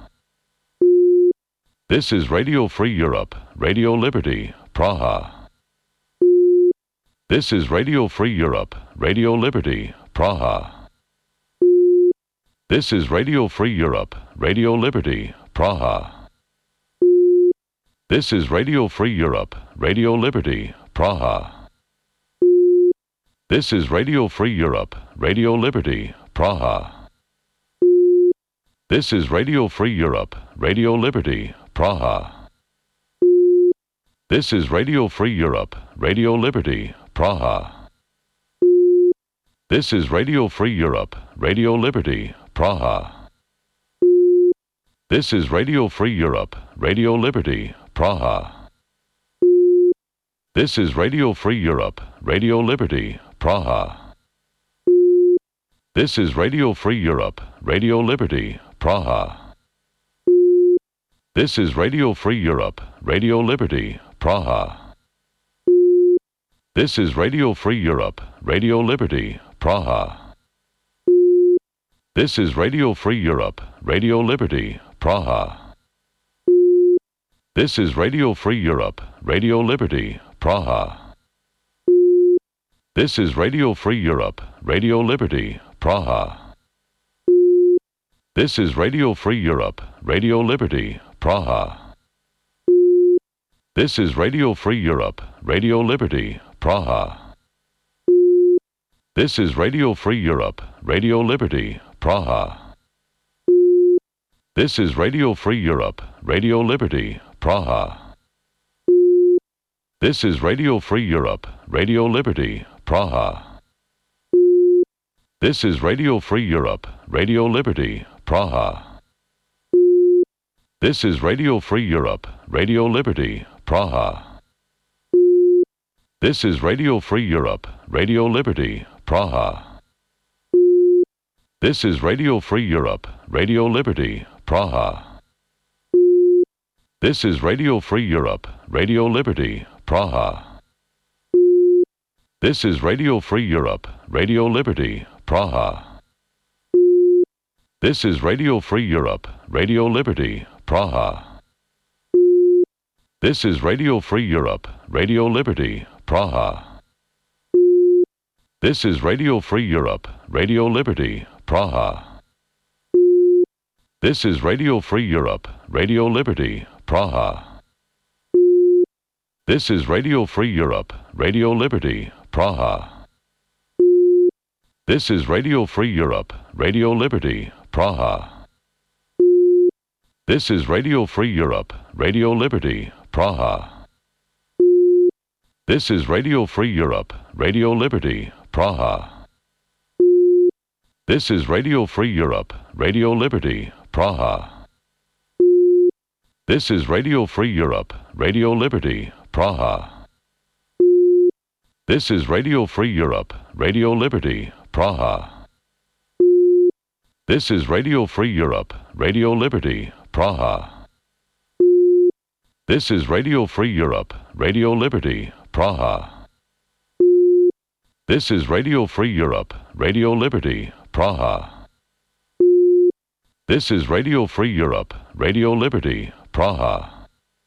This is Radio Free Europe, Radio Liberty, Praha. This is Radio Free Europe, Radio Liberty, Praha. This is Radio Free Europe, Radio Liberty, Praha. This is Radio Free Europe, Radio Liberty, Praha. This is Radio Free Europe, Radio Liberty, Praha. This is Radio Free Europe, Radio Liberty, Praha. This is Radio Free Europe, Radio Liberty, Praha. This is Radio Free Europe, Radio Liberty, Praha. This is Radio Free Europe, Radio Liberty, Praha. This is Radio Free Europe, Radio Liberty, Praha. This is Radio Free Europe, Radio Liberty, Praha. This is Radio Free Europe, Radio Liberty, Praha. This is Radio Free Europe, Radio Liberty, Praha. This is Radio Free Europe, Radio Liberty, Praha. This is Radio Free Europe, Radio Liberty, Praha. This is Radio Free Europe, Radio Liberty, Praha. This is Radio Free Europe, Radio Liberty, Praha. This is Radio Free Europe, Radio Liberty, Praha. This is Radio Free Europe, Radio Liberty, Praha. This is Radio Free Europe, Radio Liberty, Praha. This is Radio Free Europe, Radio Liberty, Praha. This is Radio Free Europe, Radio Liberty, Praha. This is Radio Free Europe, Radio Liberty, Praha. This is Radio Free Europe, Radio Liberty, Praha. This is Radio Free Europe, Radio Liberty, Praha. This is Radio Free Europe, Radio Liberty, Praha. This is Radio Free Europe, Radio Liberty, Praha. This is Radio Free Europe, Radio Liberty, Praha. This is Radio Free Europe, Radio Liberty, Praha. This is Radio Free Europe, Radio Liberty, Praha. This is Radio Free Europe, Radio Liberty, Praha. This is Radio Free Europe, Radio Liberty, Praha. This is Radio Free Europe, Radio Liberty, Praha. This is Radio Free Europe, Radio Liberty, Praha. This is Radio Free Europe, Radio Liberty, Praha. This is Radio Free Europe, Radio Liberty, Praha. This is Radio Free Europe, Radio Liberty, Praha. This is Radio Free Europe, Radio Liberty, Praha. This is Radio Free Europe, Radio Liberty, Praha. This is Radio Free Europe, Radio Liberty, Praha. This is Radio Free Europe, Radio Liberty, Praha. This is Radio Free Europe, Radio Liberty, Praha.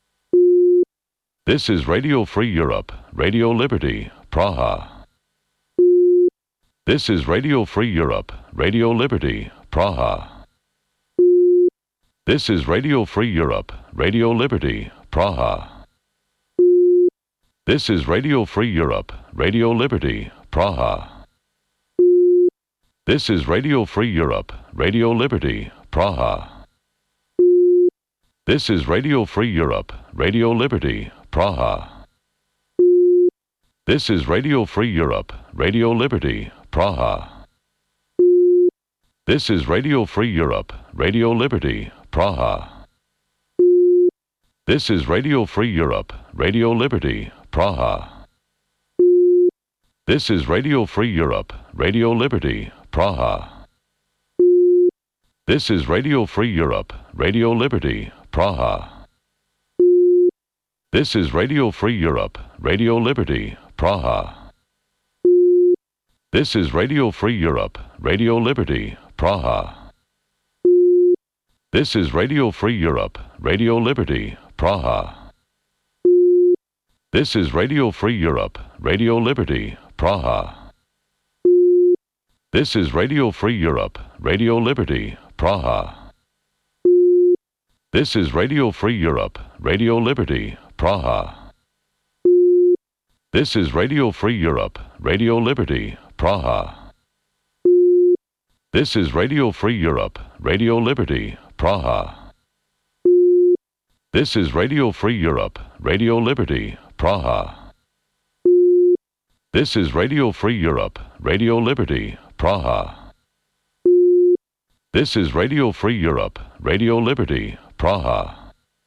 This is Radio Free Europe, Radio Liberty, Praha. This is Radio Free Europe, Radio Liberty, Praha. This is Radio Free Europe, Radio Liberty, Praha. This is Radio Free Europe, Radio Liberty, Praha. This is Radio Free Europe, Radio Liberty, Praha. This is Radio Free Europe, Radio Liberty, Praha. This is Radio Free Europe, Radio Liberty, Praha. This is Radio Free Europe, Radio Liberty, Praha. This is Radio Free Europe, Radio Liberty, Praha. This is Radio Free Europe, Radio Liberty, Praha. This is Radio Free Europe, Radio Liberty, Praha. This is Radio Free Europe, Radio Liberty, Praha. This is Radio Free Europe, Radio Liberty, Praha. This is Radio Free Europe, Radio Liberty, Praha. This is Radio Free Europe, Radio Liberty, Praha. This is Radio Free Europe, Radio Liberty, Praha. This is Radio Free Europe, Radio Liberty, Praha. This is Radio Free Europe, Radio Liberty, Praha. This is Radio Free Europe, Radio Liberty, Praha. This is Radio Free Europe, Radio Liberty, Praha. This is Radio Free Europe, Radio Liberty, Praha. This is Radio Free Europe, Radio Liberty, Praha.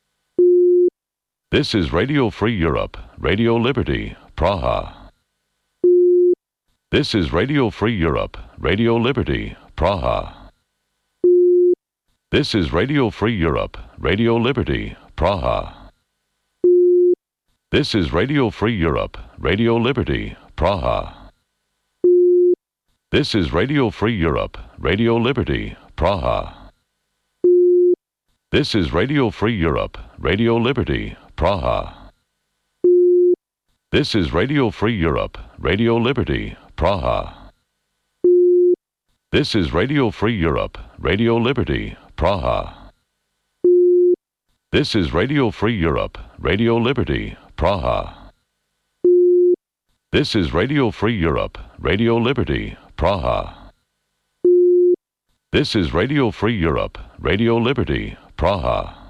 This is Radio Free Europe, Radio Liberty, Praha. This is Radio Free Europe, Radio Liberty, Praha. This is Radio Free Europe, Radio Liberty, Praha. This is Radio Free Europe, Radio Liberty, Praha. This is Radio Free Europe, Radio Liberty, Praha. This is Radio Free Europe, Radio Liberty, Praha. This is Radio Free Europe, Radio Liberty, Praha. This is Radio Free Europe, Radio Liberty, Praha. This is Radio Free Europe, Radio Liberty, Praha. This is Radio Free Europe, Radio Liberty, Praha. This is Radio Free Europe, Radio Liberty, Praha.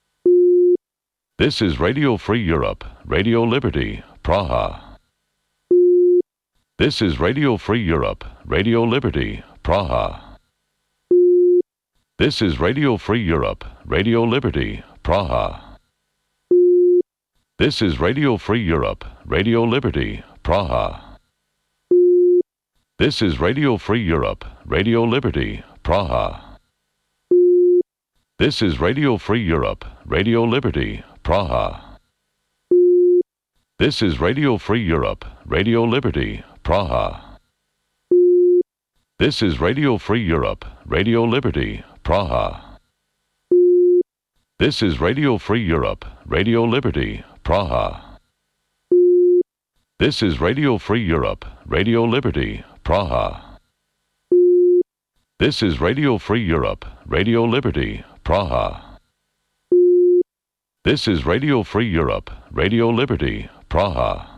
This is Radio Free Europe, Radio Liberty, Praha. This is Radio Free Europe, Radio Liberty, Praha. This is Radio Free Europe, Radio Liberty, Praha. This is Radio Free Europe, Radio Liberty, Praha. This is Radio Free Europe, Radio Liberty, Praha. This is Radio Free Europe, Radio Liberty, Praha. This is Radio Free Europe, Radio Liberty, Praha. This is Radio Free Europe, Radio Liberty, Praha. This is Radio Free Europe, Radio Liberty, Praha. This is Radio Free Europe, Radio Liberty, Praha. This is Radio Free Europe, Radio Liberty, Praha. This is Radio Free Europe, Radio Liberty, Praha.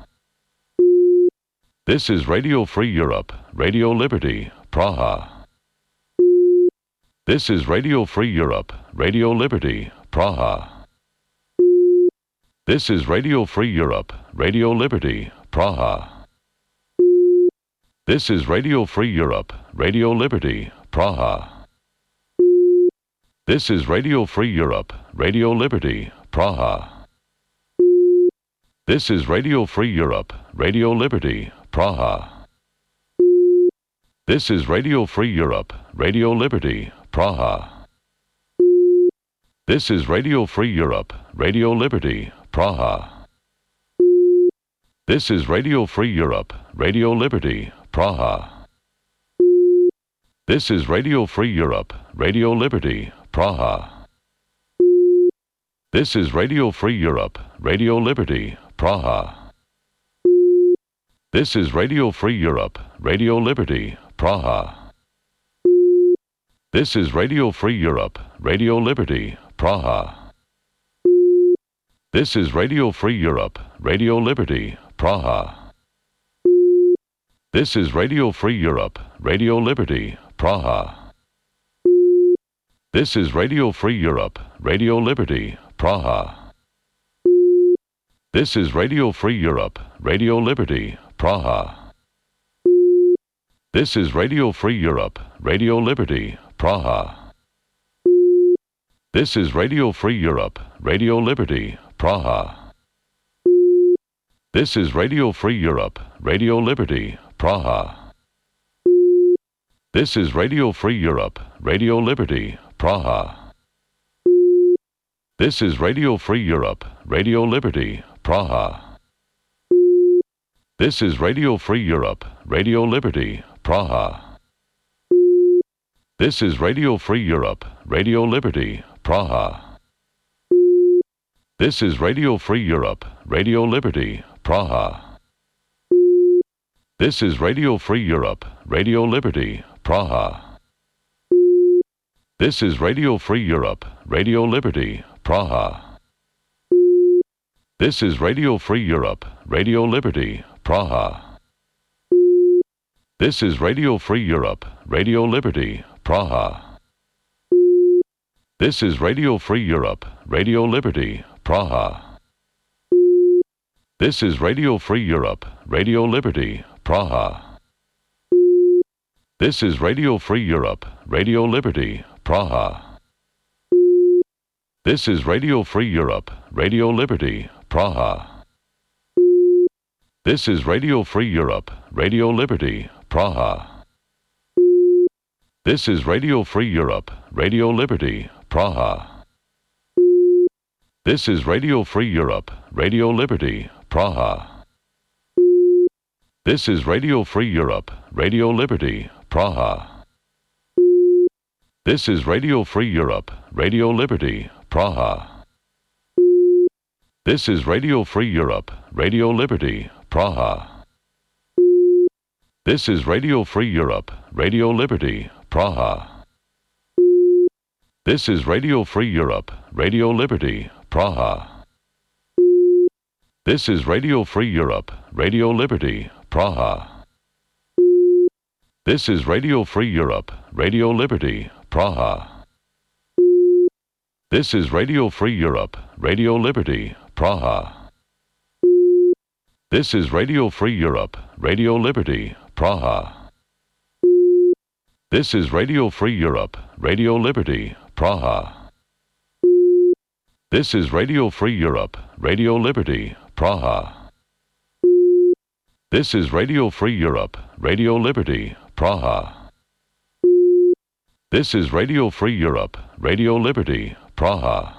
This is Radio Free Europe, Radio Liberty, Praha. This is Radio Free Europe, Radio Liberty, Praha. This is Radio Free Europe, Radio Liberty, Praha. This is Radio Free Europe, Radio Liberty, Praha. This is Radio Free Europe, Radio Liberty, Praha. This is Radio Free Europe, Radio Liberty, Praha. This is Radio Free Europe, Radio Liberty, Praha. This is Radio Free Europe, Radio Liberty, Praha. This is Radio Free Europe, Radio Liberty, Praha. This is Radio Free Europe, Radio Liberty, Praha. This is Radio Free Europe, Radio Liberty, Praha. This is Radio Free Europe, Radio Liberty, Praha. This is Radio Free Europe, Radio Liberty, Praha. This is Radio Free Europe, Radio Liberty, Praha. This is Radio Free Europe, Radio Liberty, Praha. This is Radio Free Europe, Radio Liberty, Praha. This is Radio Free Europe, Radio Liberty, Praha. This is Radio Free Europe, Radio Liberty, Praha. This is Radio Free Europe, Radio Liberty, Praha. This is Radio Free Europe, Radio Liberty, Praha. This is Radio Free Europe, Radio Liberty, Praha. This is Radio Free Europe, Radio Liberty, Praha. This is Radio Free Europe, Radio Liberty, Praha. This is Radio Free Europe, Radio Liberty, Praha. This is Radio Free Europe, Radio Liberty, Praha. This is Radio Free Europe, Radio Liberty, Praha. This is Radio Free Europe, Radio Liberty, Praha. This is Radio Free Europe, Radio Liberty, Praha. This is Radio Free Europe, Radio Liberty, Praha. This is Radio Free Europe, Radio Liberty, Praha. This is Radio Free Europe, Radio Liberty, Praha. This is Radio Free Europe, Radio Liberty, Praha. This is Radio Free Europe, Radio Liberty, Praha. This is Radio Free Europe, Radio Liberty, Praha. This is Radio Free Europe, Radio Liberty, Praha. This is Radio Free Europe, Radio Liberty, Praha. This is Radio Free Europe, Radio Liberty, Praha. This is Radio Free Europe, Radio Liberty, Praha. This is Radio Free Europe, Radio Liberty, Praha. This is Radio Free Europe, Radio Liberty, Praha. This is Radio Free Europe, Radio Liberty, Praha. This is Radio Free Europe, Radio Liberty, Praha. This is Radio Free Europe, Radio Liberty, Praha. This is Radio Free Europe, Radio Liberty, Praha. This is Radio Free Europe, Radio Liberty, Praha. This is Radio Free Europe, Radio Liberty, Praha. This is Radio Free Europe, Radio Liberty, Praha. This is Radio Free Europe, Radio Liberty, Praha. This is Radio Free Europe, Radio Liberty, Praha.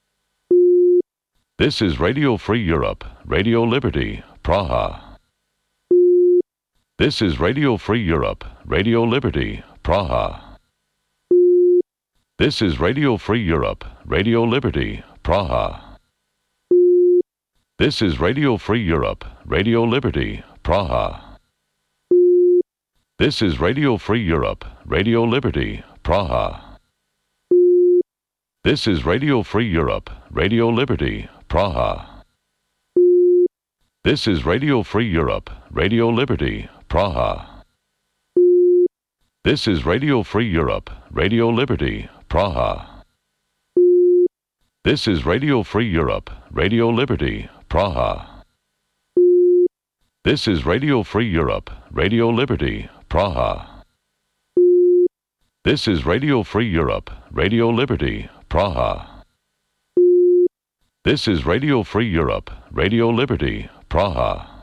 This is Radio Free Europe, Radio Liberty, Praha. This is Radio Free Europe, Radio Liberty, Praha. This is Radio Free Europe, Radio Liberty, Praha. This is Radio Free Europe, Radio Liberty, Praha. This is Radio Free Europe, Radio Liberty, Praha. This is Radio Free Europe, Radio Liberty, Praha. This is Radio Free Europe, Radio Liberty, Praha. This is Radio Free Europe, Radio Liberty, Praha. This is Radio Free Europe, Radio Liberty, Praha. This is Radio Free Europe, Radio Liberty, Praha. This is Radio Free Europe, Radio Liberty, Praha. This is Radio Free Europe, Radio Liberty, Praha.